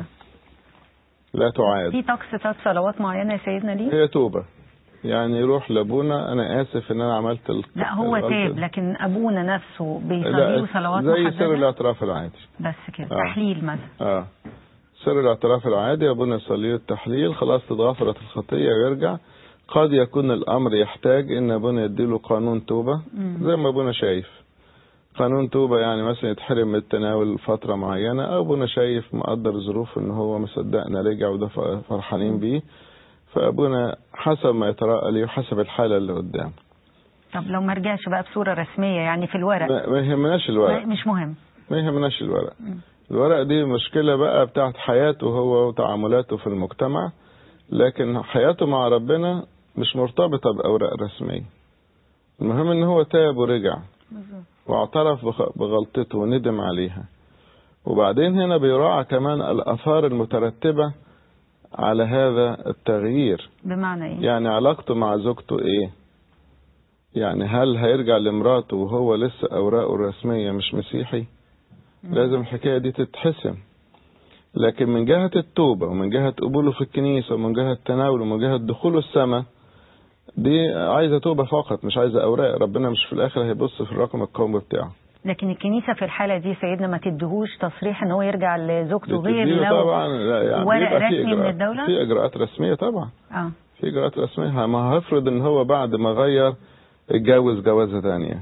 لا تعاد. في طقس ثلاث صلوات معينة يا سيدنا ليه؟ هي توبة، يعني يروح لابونا انا اسف ان انا عملت ال... لا هو الغلطة تاب، دي. لكن ابونا نفسه بيصلي لا، له صلوات زي سر محددة الاعتراف العادي. بس كده. آه. تحليل مثلا. اه سر الاعتراف العادي، ابونا يصلي له التحليل، خلاص تتغفرت الخطية ويرجع. قد يكون الامر يحتاج ان ابونا يديله قانون توبة زي ما ابونا شايف قانون توبة، يعني مثلا يتحرم من التناول فترة معينة، او ابونا شايف مقدر ظروف ان هو مصدقنا رجع وده فرحانين بيه، فابونا حسب ما يتراءى ليه وحسب الحالة اللي قدامه. طب لو ما رجعش بقى بصورة رسمية يعني في الورق؟ ما ما يهمناش الورق، مش مهم. ما يهمناش الورق. الورق دي مشكلة بقى بتاعت حياته هو وتعاملاته في المجتمع، لكن حياته مع ربنا مش مرتبطة بأوراق رسمية. المهم ان هو تاب ورجع واعترف بغلطته وندم عليها، وبعدين هنا بيراعى كمان الآثار المترتبة على هذا التغيير. بمعنى ايه؟ يعني علاقته مع زوجته ايه، يعني هل هيرجع لمراته وهو لسه أوراقه الرسمية مش مسيحي؟ لازم الحكاية دي تتحسم. لكن من جهة التوبة ومن جهة قبوله في الكنيسة ومن جهة تناوله ومن جهة دخوله السماء، دي عايزة توبة فقط، مش عايزة أوراق. ربنا مش في الآخر هيبص في الرقم القومي بتاعه. لكن الكنيسة في الحالة دي سيدنا ما تدهوش تصريح ان هو يرجع لزوجته غير لو طبعا يعني ورق رسمي من الدولة؟ في إجراءات رسمية طبعا. اه في إجراءات رسمية. ما هفرض ان هو بعد ما غير اتجوز جوازة تانية،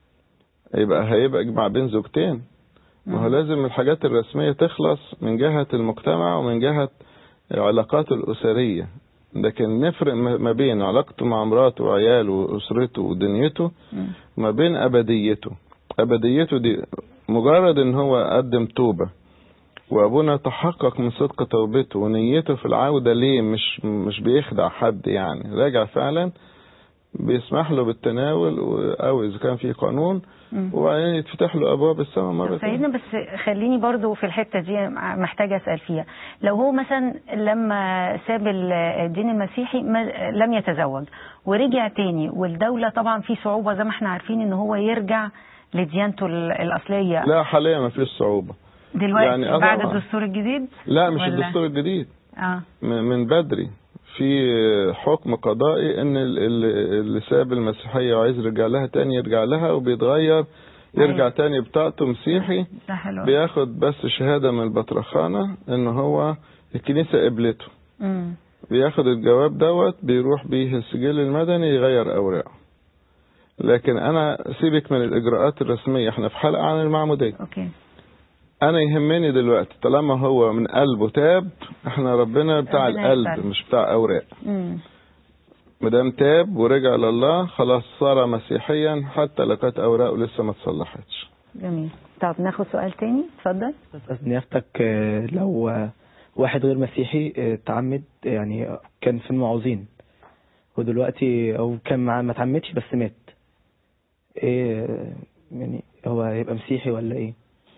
يبقى هيبقى اجمع بين زوجتين. ما هو لازم الحاجات الرسمية تخلص من جهة المجتمع ومن جهة علاقاته الأسرية، لكن نفرق ما بين علاقته مع مراته وعياله وأسرته ودنيته ما بين أبديته. أبديته دي مجرد ان هو قدم توبة وابونا تحقق من صدق توبته ونيته في العودة ليه، مش مش بيخدع حد، يعني راجع فعلا بيسمح له بالتناول، او اذا كان في قانون وبعدين يتفتح له ابواب السماء مرة ثانية. سيدنا بس خليني برضو في الحتة دي محتاجة اسأل فيها. لو هو مثلا لما ساب الدين المسيحي لم يتزوج ورجع تاني، والدولة طبعا في صعوبة زي ما احنا عارفين ان هو يرجع لديانته الأصلية. لا حاليا ما فيش صعوبة دلوقتي يعني بعد الدستور الجديد؟ لا مش ولا؟ الدستور الجديد آه. من بدري في حكم قضائي ان اللي ساب المسيحية وعايز يرجع لها تاني يرجع لها، وبيتغير يرجع تاني بطاقته مسيحي، بياخد بس شهادة من البطرخانة ان هو الكنيسة قبلته، مم. بياخد الجواب دوت بيروح بيه السجل المدني يغير اوراقه. لكن انا سيبك من الاجراءات الرسمية، احنا في حلقة عن المعمودية. اوكي. انا يهمني دلوقتي طالما هو من قلبه تاب، احنا ربنا بتاع ربنا القلب يبال. مش بتاع اوراق. مدام تاب ورجع لله خلاص صار مسيحيا حتى لو كانت اوراقه لسه ما اتصلحتش. جميل. طب ناخد سؤال تاني، اتفضل. نيافتك لو واحد غير مسيحي تعمد، يعني كان في المعوذين ودلوقتي او كان معاه ما تعمدش بس مات، ايه يعني هو هيبقى مسيحي ولا ايه؟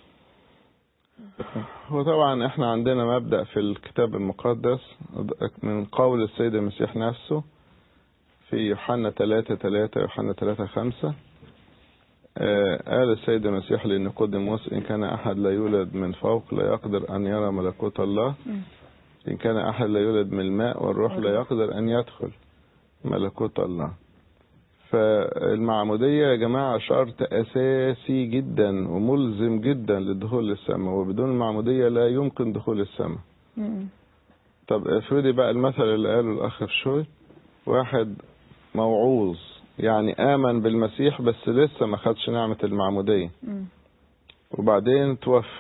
هو طبعا احنا عندنا مبدأ في الكتاب المقدس من قول السيد المسيح نفسه في يوحنا ثلاثة ثلاثة يوحنا ثلاثة خمسة. آه قال السيد المسيح لنيقوديموس إن كان أحد لا يولد من فوق لا يقدر أن يرى ملكوت الله، إن كان أحد لا يولد من الماء والروح لا يقدر أن يدخل ملكوت الله. فالمعمودية يا جماعة شرط أساسي جدا وملزم جدا للدخول للسماء، وبدون المعمودية لا يمكن دخول السماء. طب افرضي بقى المثل اللي قاله الأخ بشوي، واحد موعوظ، يعني آمن بالمسيح بس لسه ما خدش نعمة المعمودية وبعدين توفى.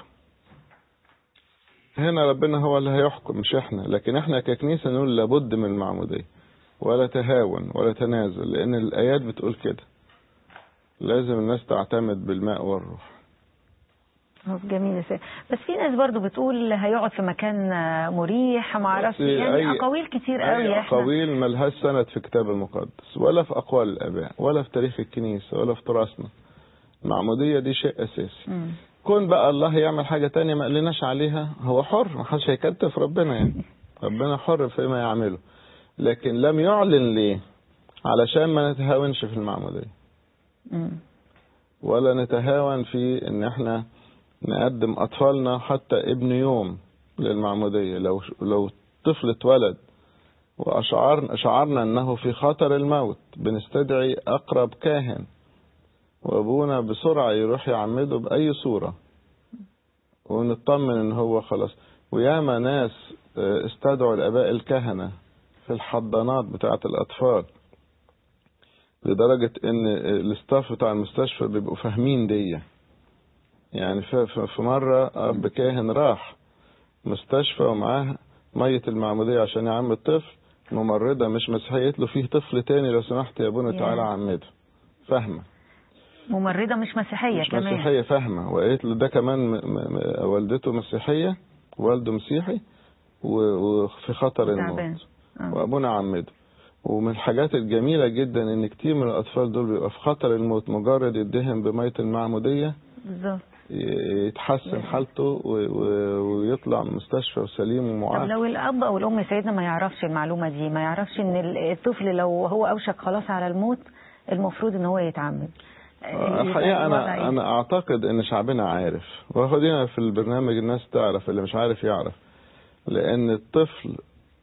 هنا ربنا هو اللي هيحكم مش احنا، لكن احنا ككنيسة نقول لابد من المعمودية، ولا تهاون ولا تنازل، لأن الآيات بتقول كده لازم الناس تعتمد بالماء والروح. جميل. بس في ناس برضو بتقول هيقعد في مكان مريح، ما اعرفش، يعني اقاويل كتير قوي. احنا اقاويل ملهاش سند في الكتاب المقدس ولا في اقوال الاباء ولا في تاريخ الكنيسه ولا في تراثنا. المعموديه دي شيء اساسي. م. كون بقى الله يعمل حاجه تانية ما قالناش عليها، هو حر، ما حدش هيكتف ربنا، يعني ربنا حر فيما يعمله، لكن لم يعلن ليه علشان ما نتهاونش في المعموديه م. ولا نتهاون في ان احنا نقدم أطفالنا حتى ابن يوم للمعمودية. لو لو طفل اتولد وأشعرنا شعرنا أنه في خطر الموت، بنستدعي أقرب كاهن وأبونا بسرعة يروح يعمده بأي صورة ونطمن أن هو خلاص. وياما ناس استدعوا الآباء الكهنة في الحضانات بتاعة الأطفال، لدرجة أن الاستاف بتاع المستشفى بيبقوا فاهمين دي. يعني في مرة أب كاهن راح مستشفى ومعاه مية المعمودية عشان يعمد الطفل، ممرضة مش مسيحية قالت له فيه طفل تاني لو سمحت يا ابونا تعالى عمده. فاهمة، ممرضة مش مسيحية مش كمان، مسيحية فاهمة، وقالت له ده كمان والدته مسيحية والده مسيحي وفي خطر الموت وابونا عمده. ومن الحاجات الجميلة جدا ان كتير من الاطفال دول بيبقى في خطر الموت، مجرد يدهن بمية المعمودية بالظبط يتحسن حالته ويطلع من المستشفى وسليم ومعافى. طب لو الاب او الام سيدنا ما يعرفش المعلومه دي، ما يعرفش ان الطفل لو هو اوشك خلاص على الموت المفروض ان هو يتعمد، الحقيقه انا انا اعتقد ان شعبنا عارف، واخدينا في البرنامج الناس تعرف، اللي مش عارف يعرف، لان الطفل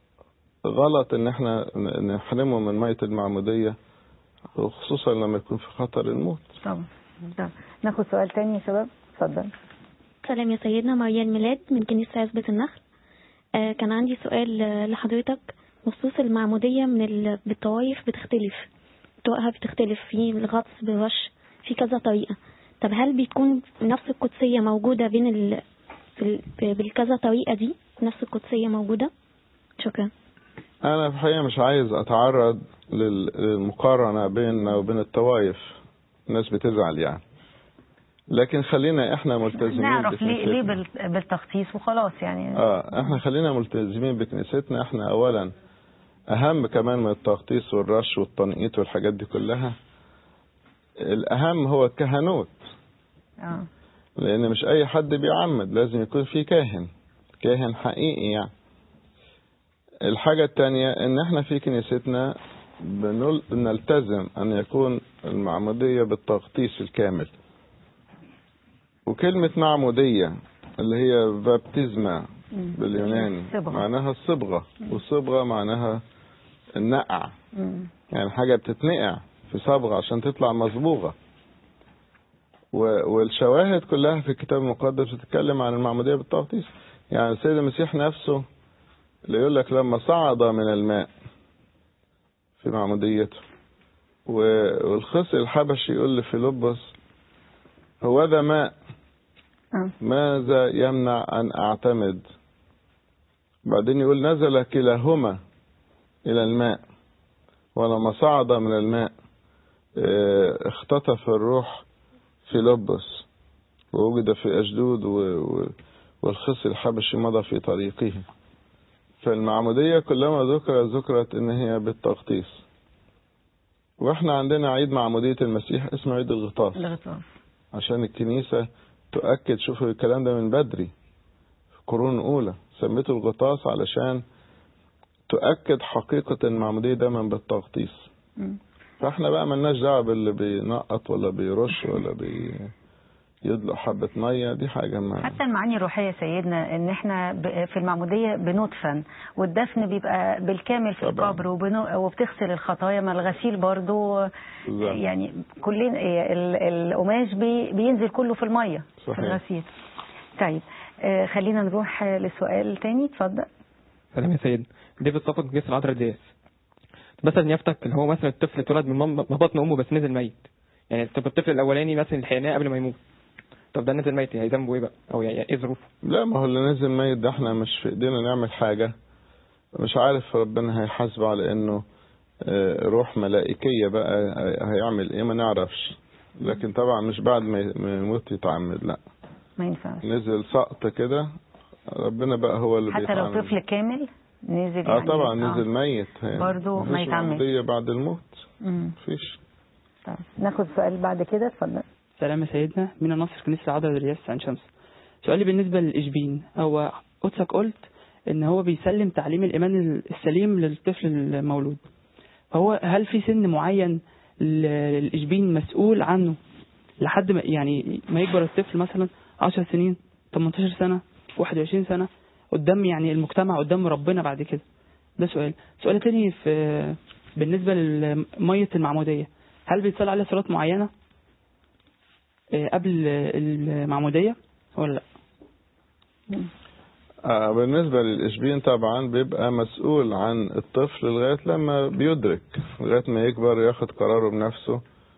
غلط ان احنا نحرمه من ميه المعموديه، وخصوصا لما يكون في خطر الموت. طبعا. طب ناخد سؤال تاني يا شباب، اتفضل. سلام يا سيدنا، مريان ميلاد من كنيسة عزبة النخل. آه كان عندي سؤال لحضرتك بخصوص المعمودية من ال... بالطوائف بتختلف، طرقها بتختلف، في الغطس بالرش في كذا طريقة. طب هل بيكون نفس القدسية موجودة بين ال... في ال... بالكذا طريقة دي نفس القدسية موجودة؟ شكرا. أنا في الحقيقة مش عايز أتعرض للمقارنة بيننا وبين الطوائف، الناس بتزعل يعني، لكن خلينا احنا ملتزمين نعرف ليه ليه بالتخصيص وخلاص يعني. اه احنا خلينا ملتزمين بكنيستنا. احنا اولا اهم كمان من التغطيس والرش والتنقيط والحاجات دي كلها، الاهم هو الكهنوت. اه لان مش اي حد بيعمد، لازم يكون في كاهن كاهن حقيقي يعني. الحاجة التانية ان احنا في كنيستنا بنلتزم ان يكون المعمودية بالتغطيس الكامل. وكلمة معمودية اللي هي بابتزما باليوناني معناها الصبغة، والصبغة معناها النقع، يعني حاجة بتتنقع في صبغة عشان تطلع مصبوغة. والشواهد كلها في الكتاب المقدس بتتكلم عن المعمودية بالتغطيس. يعني السيد المسيح نفسه اللي يقول لك لما صعد من الماء في معموديته، والخصي الحبشي يقول لفيلبس هو ذا ماء ماذا يمنع أن أعتمد. بعدين يقول نزل كلاهما إلى الماء، ولما صعد من الماء اختطف الروح فيلبس ووجد في أشدود، والخصي الحبشي مضى في طريقه. فالمعمودية كلما ذكرت ذكرت إن هي بالتغطيس. وإحنا عندنا عيد معمودية المسيح اسمه عيد الغطاس، عشان الكنيسة تؤكد. شوفوا الكلام ده من بدري في قرون أولى، سميته الغطاس علشان تؤكد حقيقة المعمودية دايما بالتغطيس. فاحنا بقى ملناش دعوة باللي بينقط ولا بيرش ولا بيدلق حبة مية، دي حاجة ما. حتى المعاني الروحية سيدنا ان احنا في المعمودية بندفن، والدفن بيبقى بالكامل في طبعا. القبر، وبتغسل الخطايا، ما الغسيل برضو بالزبط. يعني كلنا القماش بينزل كله في المية صحيح. في الغسيل. طيب خلينا نروح لسؤال تاني، اتفضل. سلام يا سيد، ديفيد صفت جيس العذراء دياس. مثلا يفتك اللي هو مثلا الطفل اتولد من مام- من بطن امه بس نزل ميت، يعني طب الطفل الاولاني مثلا لحقناه قبل ما يموت، طب ده نزل ميت يعني ذنبه ايه بقى، او يعني ايه ظروفه؟ لا، ما هو اللي نزل ميت ده احنا مش في ايدينا نعمل حاجة، مش عارف ربنا هيحاسبه على انه آه، روح ملائكية بقى هيعمل ايه ما نعرفش، لكن طبعا مش بعد ما يموت يتعمد، لا ما ينفعش. نزل سقط كده ربنا بقى هو اللي حتى بيتعامل. لو طفل كامل نزل اه يعني طبعا نزل ميت يعني برضو ما مفيش يتعمد. معمودية بعد الموت. مم. مفيش. طيب ناخد سؤال بعد كده، اتفضل. سلام يا سيدنا، مينا نصر كنيسة العذراء الرياس عين شمس. سؤالي بالنسبة للإشبين، هو قدسك قلت إن هو بيسلم تعليم الإيمان السليم للطفل المولود، فهو هل في سن معين للإشبين مسؤول عنه لحد ما يعني ما يكبر الطفل مثلا عشر سنين ثمانية عشر سنة واحد وعشرين سنة قدام يعني المجتمع قدام ربنا بعد كده؟ ده سؤال. سؤال تاني في بالنسبة لمية المعمودية، هل بيتصلى عليها صلاة معينة قبل المعمودية ولا لا؟ آه بالنسبة للإشبين طبعا بيبقى مسؤول عن الطفل لغاية لما بيدرك، لغاية ما يكبر ياخد قراره بنفسه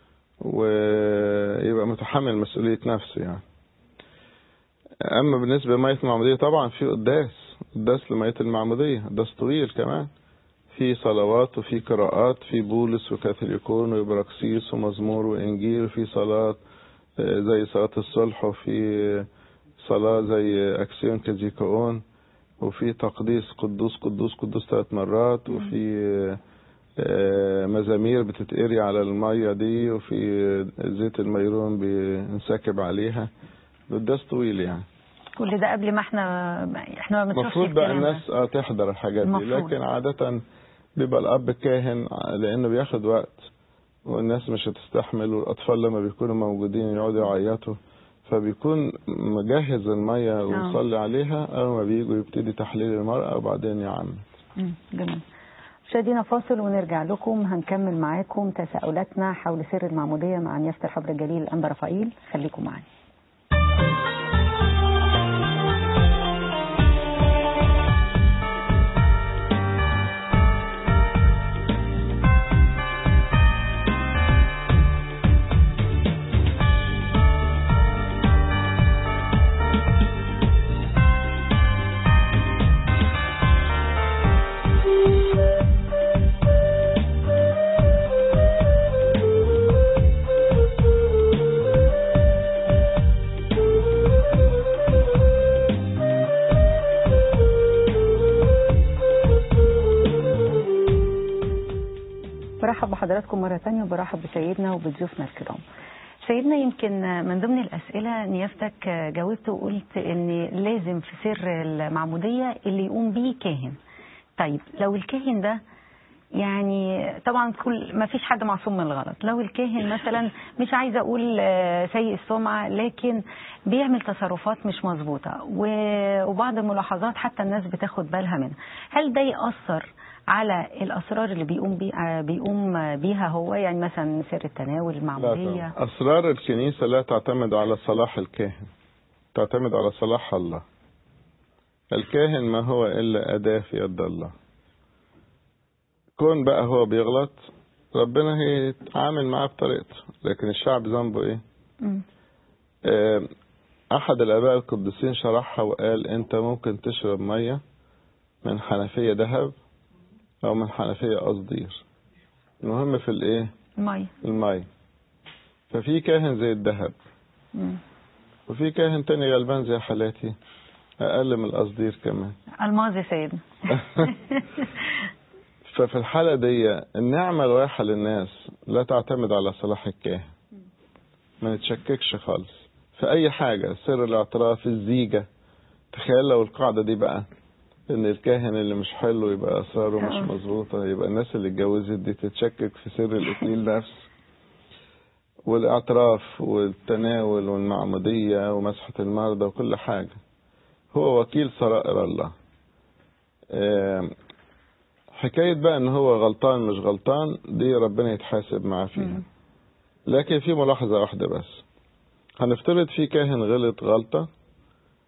ويبقى متحمل مسؤولية نفسه يعني. أما بالنسبة لمية المعمودية طبعا في قداس قداس لمية المعمودية، قداس طويل كمان، في صلوات وفي قراءات، في بولس وكاثوليكون وإبراكسيس ومزمور وإنجيل، وفي صلاة زي صلاة الصلح، وفي صلاة زي أكسيون كازيكاون، وفي تقديس قدوس قدوس قدوس ثلاث مرات، وفي مزامير بتتقري على المية دي، وفي زيت الميرون بنسكب عليها. قداس طويل يعني. كل ده قبل ما احنا احنا ما بنشوفش المفروض بقى الناس اه تحضر الحاجات دي، لكن عادة بيبقى الأب كاهن لأنه بياخد وقت والناس مش هتستحمل، والأطفال لما بيكونوا موجودين يقعدوا يعيطوا، فبيكون مجهز المية ويصلي عليها. أول ما بييجوا يبتدي تحليل المرأة وبعدين يعمل. جميل. مشاهدينا فاصل ونرجع لكم، هنكمل معاكم تساؤلاتنا حول سر المعمودية مع نيافة الحبر الجليل الأنبا رفائيل. خليكم معانا. برحب بحضراتكم مرة تانية، وبرحب بسيدنا وبضيوفنا الكرام. سيدنا، يمكن من ضمن الأسئلة نيافتك جاوبت وقلت إن لازم في سر المعمودية اللي يقوم بيه كاهن. طيب لو الكاهن ده يعني طبعا كل ما فيش حد معصوم من الغلط، لو الكاهن مثلا مش عايزة أقول سيء السمعة لكن بيعمل تصرفات مش مظبوطة وبعض الملاحظات حتى الناس بتاخد بالها منها، هل ده يأثر على الأسرار اللي بيقوم بي بيقوم بيها هو، يعني مثلا سر التناول المعمودية؟ أسرار الكنيسة لا تعتمد على صلاح الكاهن، تعتمد على صلاح الله. الكاهن ما هو إلا أداة في يد الله. كون بقى هو بيغلط ربنا هيتعامل معاه بطريقته، لكن الشعب ذنبه إيه؟ م. أحد الآباء القديسين شرحها وقال أنت ممكن تشرب مية من حنفية ذهب أو من حنفية قصدير، المهم في الإيه؟ المية. المية. ففي كاهن زي الذهب، وفي كاهن تاني غلبان زي حالاتي أقل من القصدير كمان، الماظ يا سيدنا. ففي الحالة دي النعمة الواحة للناس لا تعتمد على صلاح الكاهن، ما نتشككش خالص في أي حاجة. سر الاعتراف، الزيجة، تخيل لو القاعدة دي بقى ان الكاهن اللي مش حلو يبقى اسراره مش مظبوطه، يبقى الناس اللي اتجوزت دي تتشكك في سر الاكليل نفسه. والاعتراف والتناول والمعموديه ومسحه المرضى وكل حاجه، هو وكيل سرائر الله. حكايه بقى ان هو غلطان مش غلطان دي ربنا يتحاسب معاه فيها. لكن في ملاحظه واحده بس، هنفترض في كاهن غلط غلطه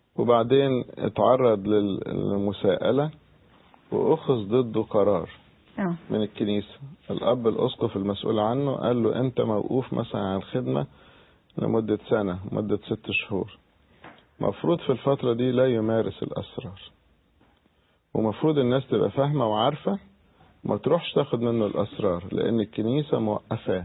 وبعدين اتعرض للمساءلة وأخذ ضده قرار أوه. من الكنيسة. الأب الأسقف المسؤول عنه قال له أنت موقوف مثلا عن الخدمة لمدة سنة، مدة ست شهور، مفروض في الفترة دي لا يمارس الأسرار، ومفروض الناس تبقى فاهمة وعارفة ما تروحش تاخد منه الأسرار، لأن الكنيسة موقفاه.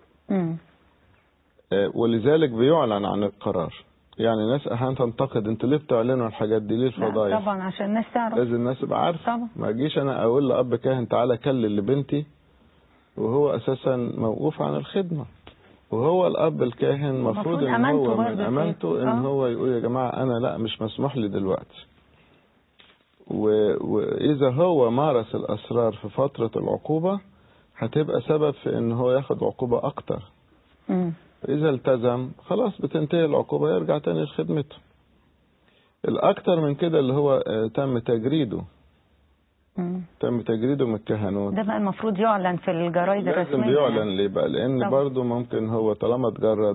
ولذلك بيعلن عن القرار. يعني الناس أحيانا تنتقد انتوا ليه بتعلنوا الحاجات دي، ليه الفضايح؟ طبعا عشان الناس تعرف، لازم الناس تبقى عارفة. طبعا. ما اجيش انا اقول لأب كاهن تعالى كلل لبنتي وهو اساسا موقوف عن الخدمة، وهو الأب الكاهن المفروض ان هو من امانته ان أوه. هو يقول يا جماعة انا لا مش مسموح لي دلوقتي. وإذا هو مارس الأسرار في فترة العقوبة هتبقى سبب في ان هو ياخد عقوبة اكتر. م. إذا التزم خلاص بتنتهي العقوبة يرجع تاني لخدمته. الأكتر من كده اللي هو تم تجريده م. تم تجريده من الكهنوت، ده بقى المفروض يعلن في الجرايد الرسمية. لازم يعلن يعني. ليه بقى؟ لأن طبعا. برضو ممكن هو طالما اتجرد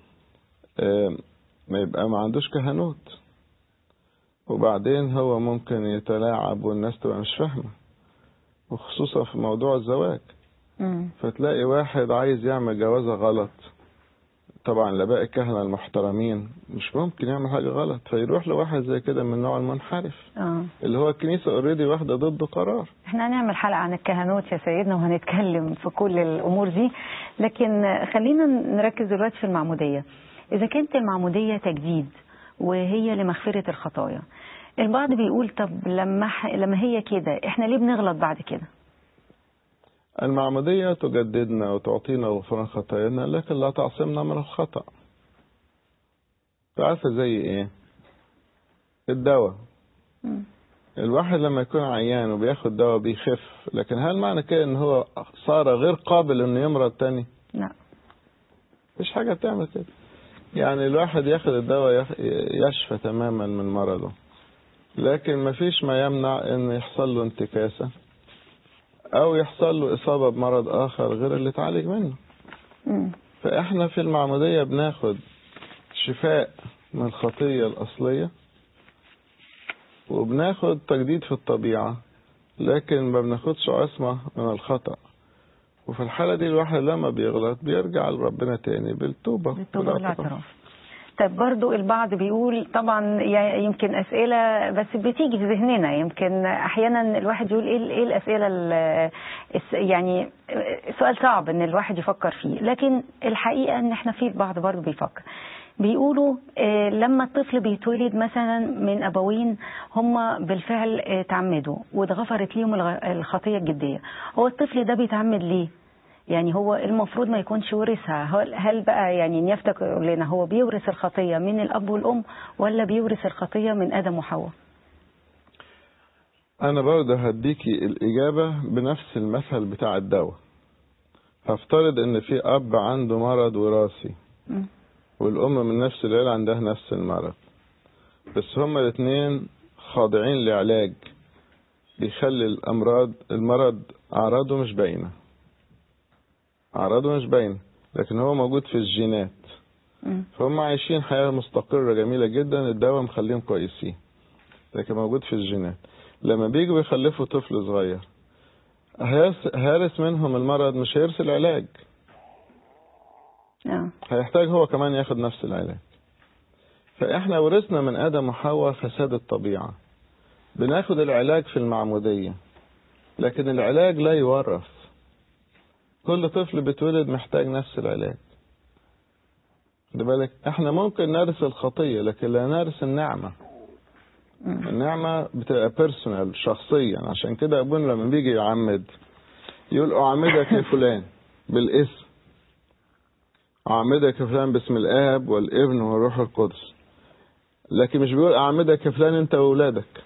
ما يبقى ما عندوش كهنوت، وبعدين هو ممكن يتلاعب والناس تبقى مش فاهمة، وخصوصا في موضوع الزواج. م. فتلاقي واحد عايز يعمل جوازة غلط، طبعا لباقي الكهنة المحترمين مش ممكن يعمل حاجة غلط، فيروح لواحد زي كده من النوع المنحرف آه. اللي هو الكنيسة اوريدي واخدة ضده قرار. احنا هنعمل حلقة عن الكهنوت يا سيدنا وهنتكلم في كل الأمور دي، لكن خلينا نركز دلوقتي في المعمودية. إذا كانت المعمودية تجديد وهي لمغفرة الخطايا، البعض بيقول طب لما لما هي كده احنا ليه بنغلط بعد كده؟ المعمودية تجددنا وتعطينا غفران خطايانا، لكن لا تعصمنا من الخطأ. تعرف زي ايه؟ الدواء. الواحد لما يكون عيان وبياخد دواء بيخف، لكن هل معنى كده ان هو صار غير قابل انه يمرض تاني؟ لا، مش حاجة تعمل كده. يعني الواحد ياخد الدواء يشفى تماما من مرضه، لكن مفيش ما يمنع ان يحصل له انتكاسة او يحصل له اصابة بمرض اخر غير اللي اتعالج منه. م. فاحنا في المعمودية بناخد شفاء من الخطية الاصلية، وبناخد تجديد في الطبيعة، لكن ما بناخدش عصمة من الخطأ. وفي الحالة دي الواحد لما بيغلط بيرجع لربنا تاني بالتوبة والاعتراف. طب برضو البعض بيقول طبعا يمكن أسئلة بس بتيجي في ذهننا، يمكن أحيانا الواحد يقول إيه, إيه الأسئلة يعني سؤال صعب إن الواحد يفكر فيه، لكن الحقيقة إن إحنا في البعض برضو بيفكر. بيقولوا لما الطفل بيتولد مثلا من أبوين هم بالفعل تعمدوا واتغفرت ليهم الخطية الجدية، هو الطفل ده بيتعمد ليه؟ يعني هو المفروض ما يكونش ورثها. هل بقى يعني نيافتك يقول لنا هو بيورث الخطية من الأب والأم ولا بيورث الخطية من آدم وحواء؟ أنا برضه هديكي الإجابة بنفس المثل بتاع الدواء. هفترض إن في أب عنده مرض وراثي والأم من نفس العيلة عندها نفس المرض، بس هما الاثنين خاضعين لعلاج بيخلي الأمراض المرض أعراضه مش باينة أعراضه مش باينة لكن هو موجود في الجينات. فهم عايشين حياة مستقرة جميلة جدا، الدواء مخليهم كويسين لكن موجود في الجينات. لما بيجوا يخلفوا طفل صغير هيرث منهم المرض، مش هيرث العلاج. هيحتاج هو كمان ياخد نفس العلاج. فإحنا ورثنا من آدم وحواء فساد الطبيعة، بناخد العلاج في المعمودية، لكن العلاج لا يورث. كل طفل بيتولد محتاج نفس العلاج. خد بالك، احنا ممكن نرث الخطية لكن لا نرث النعمة. النعمة بتبقى بيرسونال شخصيا. عشان كده ابونا لما بيجي يعمد يقول اعمدك يا فلان بالاسم، اعمدك يا فلان باسم الاب والابن والروح القدس، لكن مش بيقول اعمدك يا فلان انت واولادك.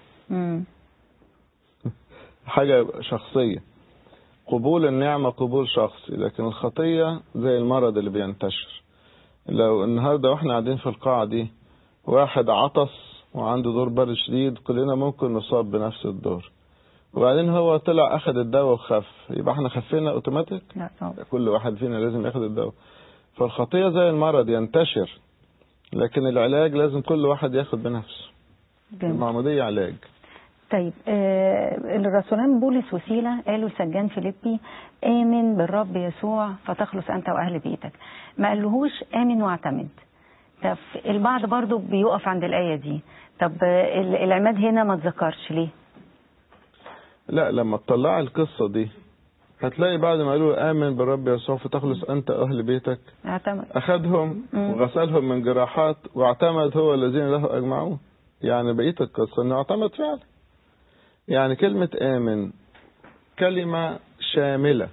حاجة شخصية. قبول النعمة قبول شخصي، لكن الخطية زي المرض اللي بينتشر. لو النهاردة واحنا قاعدين في القاعة دي واحد عطس وعنده دور برد شديد، كلنا ممكن نصاب بنفس الدور، وبعدين هو طلع اخد الدواء وخف، يبقى احنا خفينا اوتوماتيك؟ لا طبعا. كل واحد فينا لازم ياخد الدواء. فالخطية زي المرض ينتشر، لكن العلاج لازم كل واحد ياخد بنفسه. المعمودية علاج. طيب آه الرسولان بولس وسيلة قالوا لسجان فيليبي آمن بالرب يسوع فتخلص أنت وأهل بيتك، ما قالوهوش آمن واعتمد. طب البعض برضو بيقف عند الآية دي، طب آه العماد هنا ما تذكرش ليه؟ لا، لما تطلع القصة دي هتلاقي بعد ما قالوا آمن بالرب يسوع فتخلص أنت أهل بيتك اعتمد، أخذهم وغسلهم من جراحات واعتمد هو الذين له أجمعون. يعني بقية القصة أنه اعتمد فعلا. يعني كلمة آمن كلمة شاملة.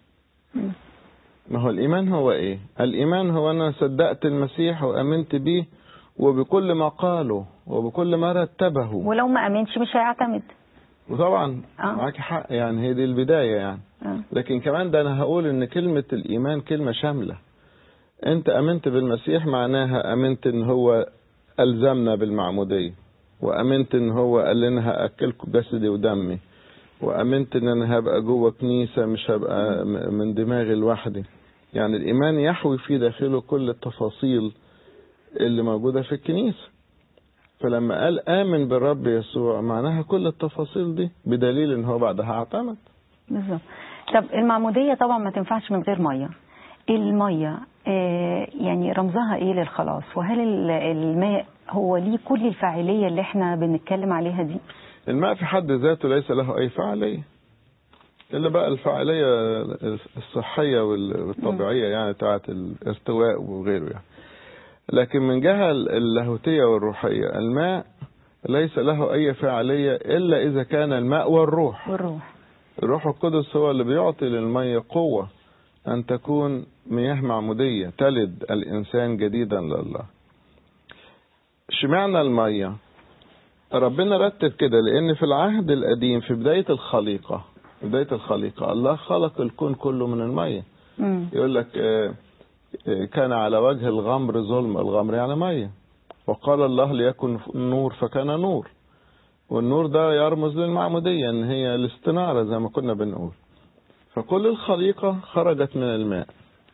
ما هو الإيمان هو إيه؟ الإيمان هو أنا صدقت المسيح وأمنت به وبكل ما قاله وبكل ما رتبه، ولو ما أمنش مش هيعتمد. وطبعا آه. معاك حق، يعني هي دي البداية يعني. آه. لكن كمان ده أنا هقول إن كلمة الإيمان كلمة شاملة. أنت أمنت بالمسيح معناها أمنت إن هو ألزمنا بالمعمودية، وأمنت إن هو قال لنا هأكلكم جسدي ودمي، وأمنت إن أنا هبقى جوه كنيسة مش هبقى من دماغي لوحدي. يعني الإيمان يحوي في داخله كل التفاصيل اللي موجودة في الكنيسة. فلما قال آمن بالرب يسوع معناها كل التفاصيل دي، بدليل إن هو بعدها اعتمد. بالظبط. طب المعمودية طبعا ما تنفعش من غير مية. المية آه يعني رمزها إيه للخلاص؟ وهل الماء هو ليه كل الفاعلية اللي احنا بنتكلم عليها دي؟ الماء في حد ذاته ليس له أي فاعلية إلا بقى الفاعلية الصحية والطبيعية يعني بتاعت الارتواء وغيره يعني. لكن من جهة اللاهوتية والروحية الماء ليس له أي فاعلية إلا إذا كان الماء والروح. والروح الروح القدس هو اللي بيعطي للمية قوة أن تكون مياه معمودية تلد الإنسان جديدا لله. اشمعنى المية؟ ربنا رتب كده لأن في العهد القديم في بداية الخليقة بداية الخليقة الله خلق الكون كله من المية. يقول لك كان على وجه الغمر ظلم، الغمر يعني مية، وقال الله ليكن نور فكان نور. والنور ده يرمز للمعمودية ان هي الاستنارة زي ما كنا بنقول. فكل الخليقة خرجت من الماء.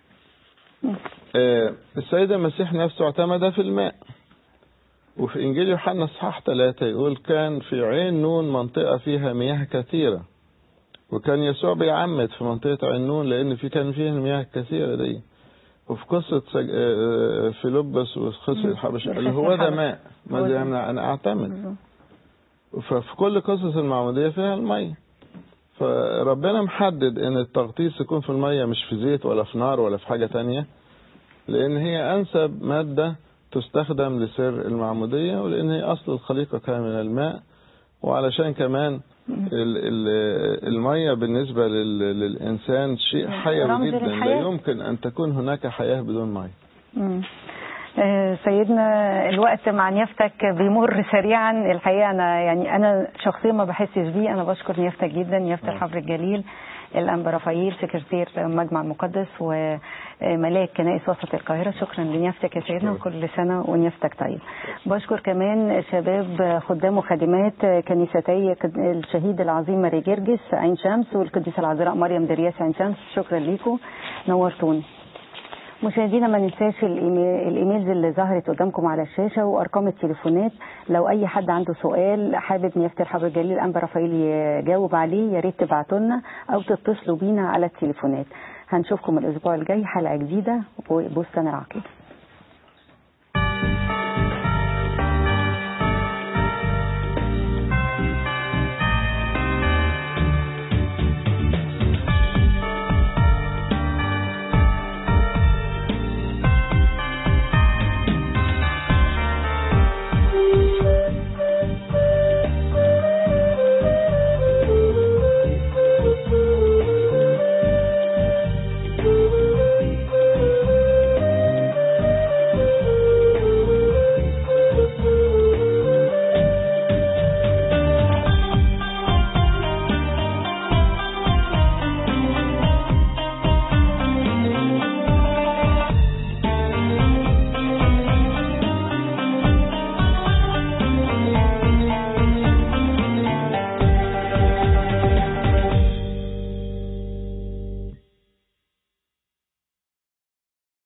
السيد المسيح نفسه اعتمد في الماء، وفي انجيل يوحنا اصحاح ثلاثة يقول كان في عين نون منطقة فيها مياه كثيرة، وكان يسوع بيعمد في منطقة عين نون لان في كان فيها المياه الكثيرة دي. وفي قصة فيلبس وقصة الحبش اللي هو ده ماء ماذا يمنع أنا أعتمد. ففي كل قصص المعمودية فيها المية. فربنا محدد ان التغطيس يكون في المية مش في زيت ولا في نار ولا في حاجة تانية، لان هي انسب مادة تستخدم لسر المعمودية، ولان هي اصل الخليقة كان من الماء. وعلشان كمان المية بالنسبة للإنسان شيء حيوي جدا، لا يمكن أن تكون هناك حياة بدون مية. سيدنا الوقت مع نيافتك بيمر سريعا الحقيقة. أنا يعني أنا شخصيا ما بحسش بيه. أنا بشكر نيافتك جدا، نيافة الحبر الجليل الأنبا رفائيل سكرتير المجمع المقدس وملاك كنائس وسط القاهرة. شكرا لنيافتك يا سيدنا، وكل سنة ونيافتك طيب. بشكر كمان شباب خدام وخادمات كنيستي الشهيد العظيم ماري جرجس عين شمس والقديسة العذراء مريم درياس عين شمس. شكرا ليكم، نورتوني. مشاهدينا ما ننساش الايميلز اللي ظهرت قدامكم على الشاشه وارقام التليفونات. لو اي حد عنده سؤال حابب نيافة الحبر الجليل الانبا رفائيل يجاوب عليه يا ريت تبعتوا لنا او تتصلوا بينا على التليفونات. هنشوفكم الاسبوع الجاي حلقه جديده وبستان العقيده.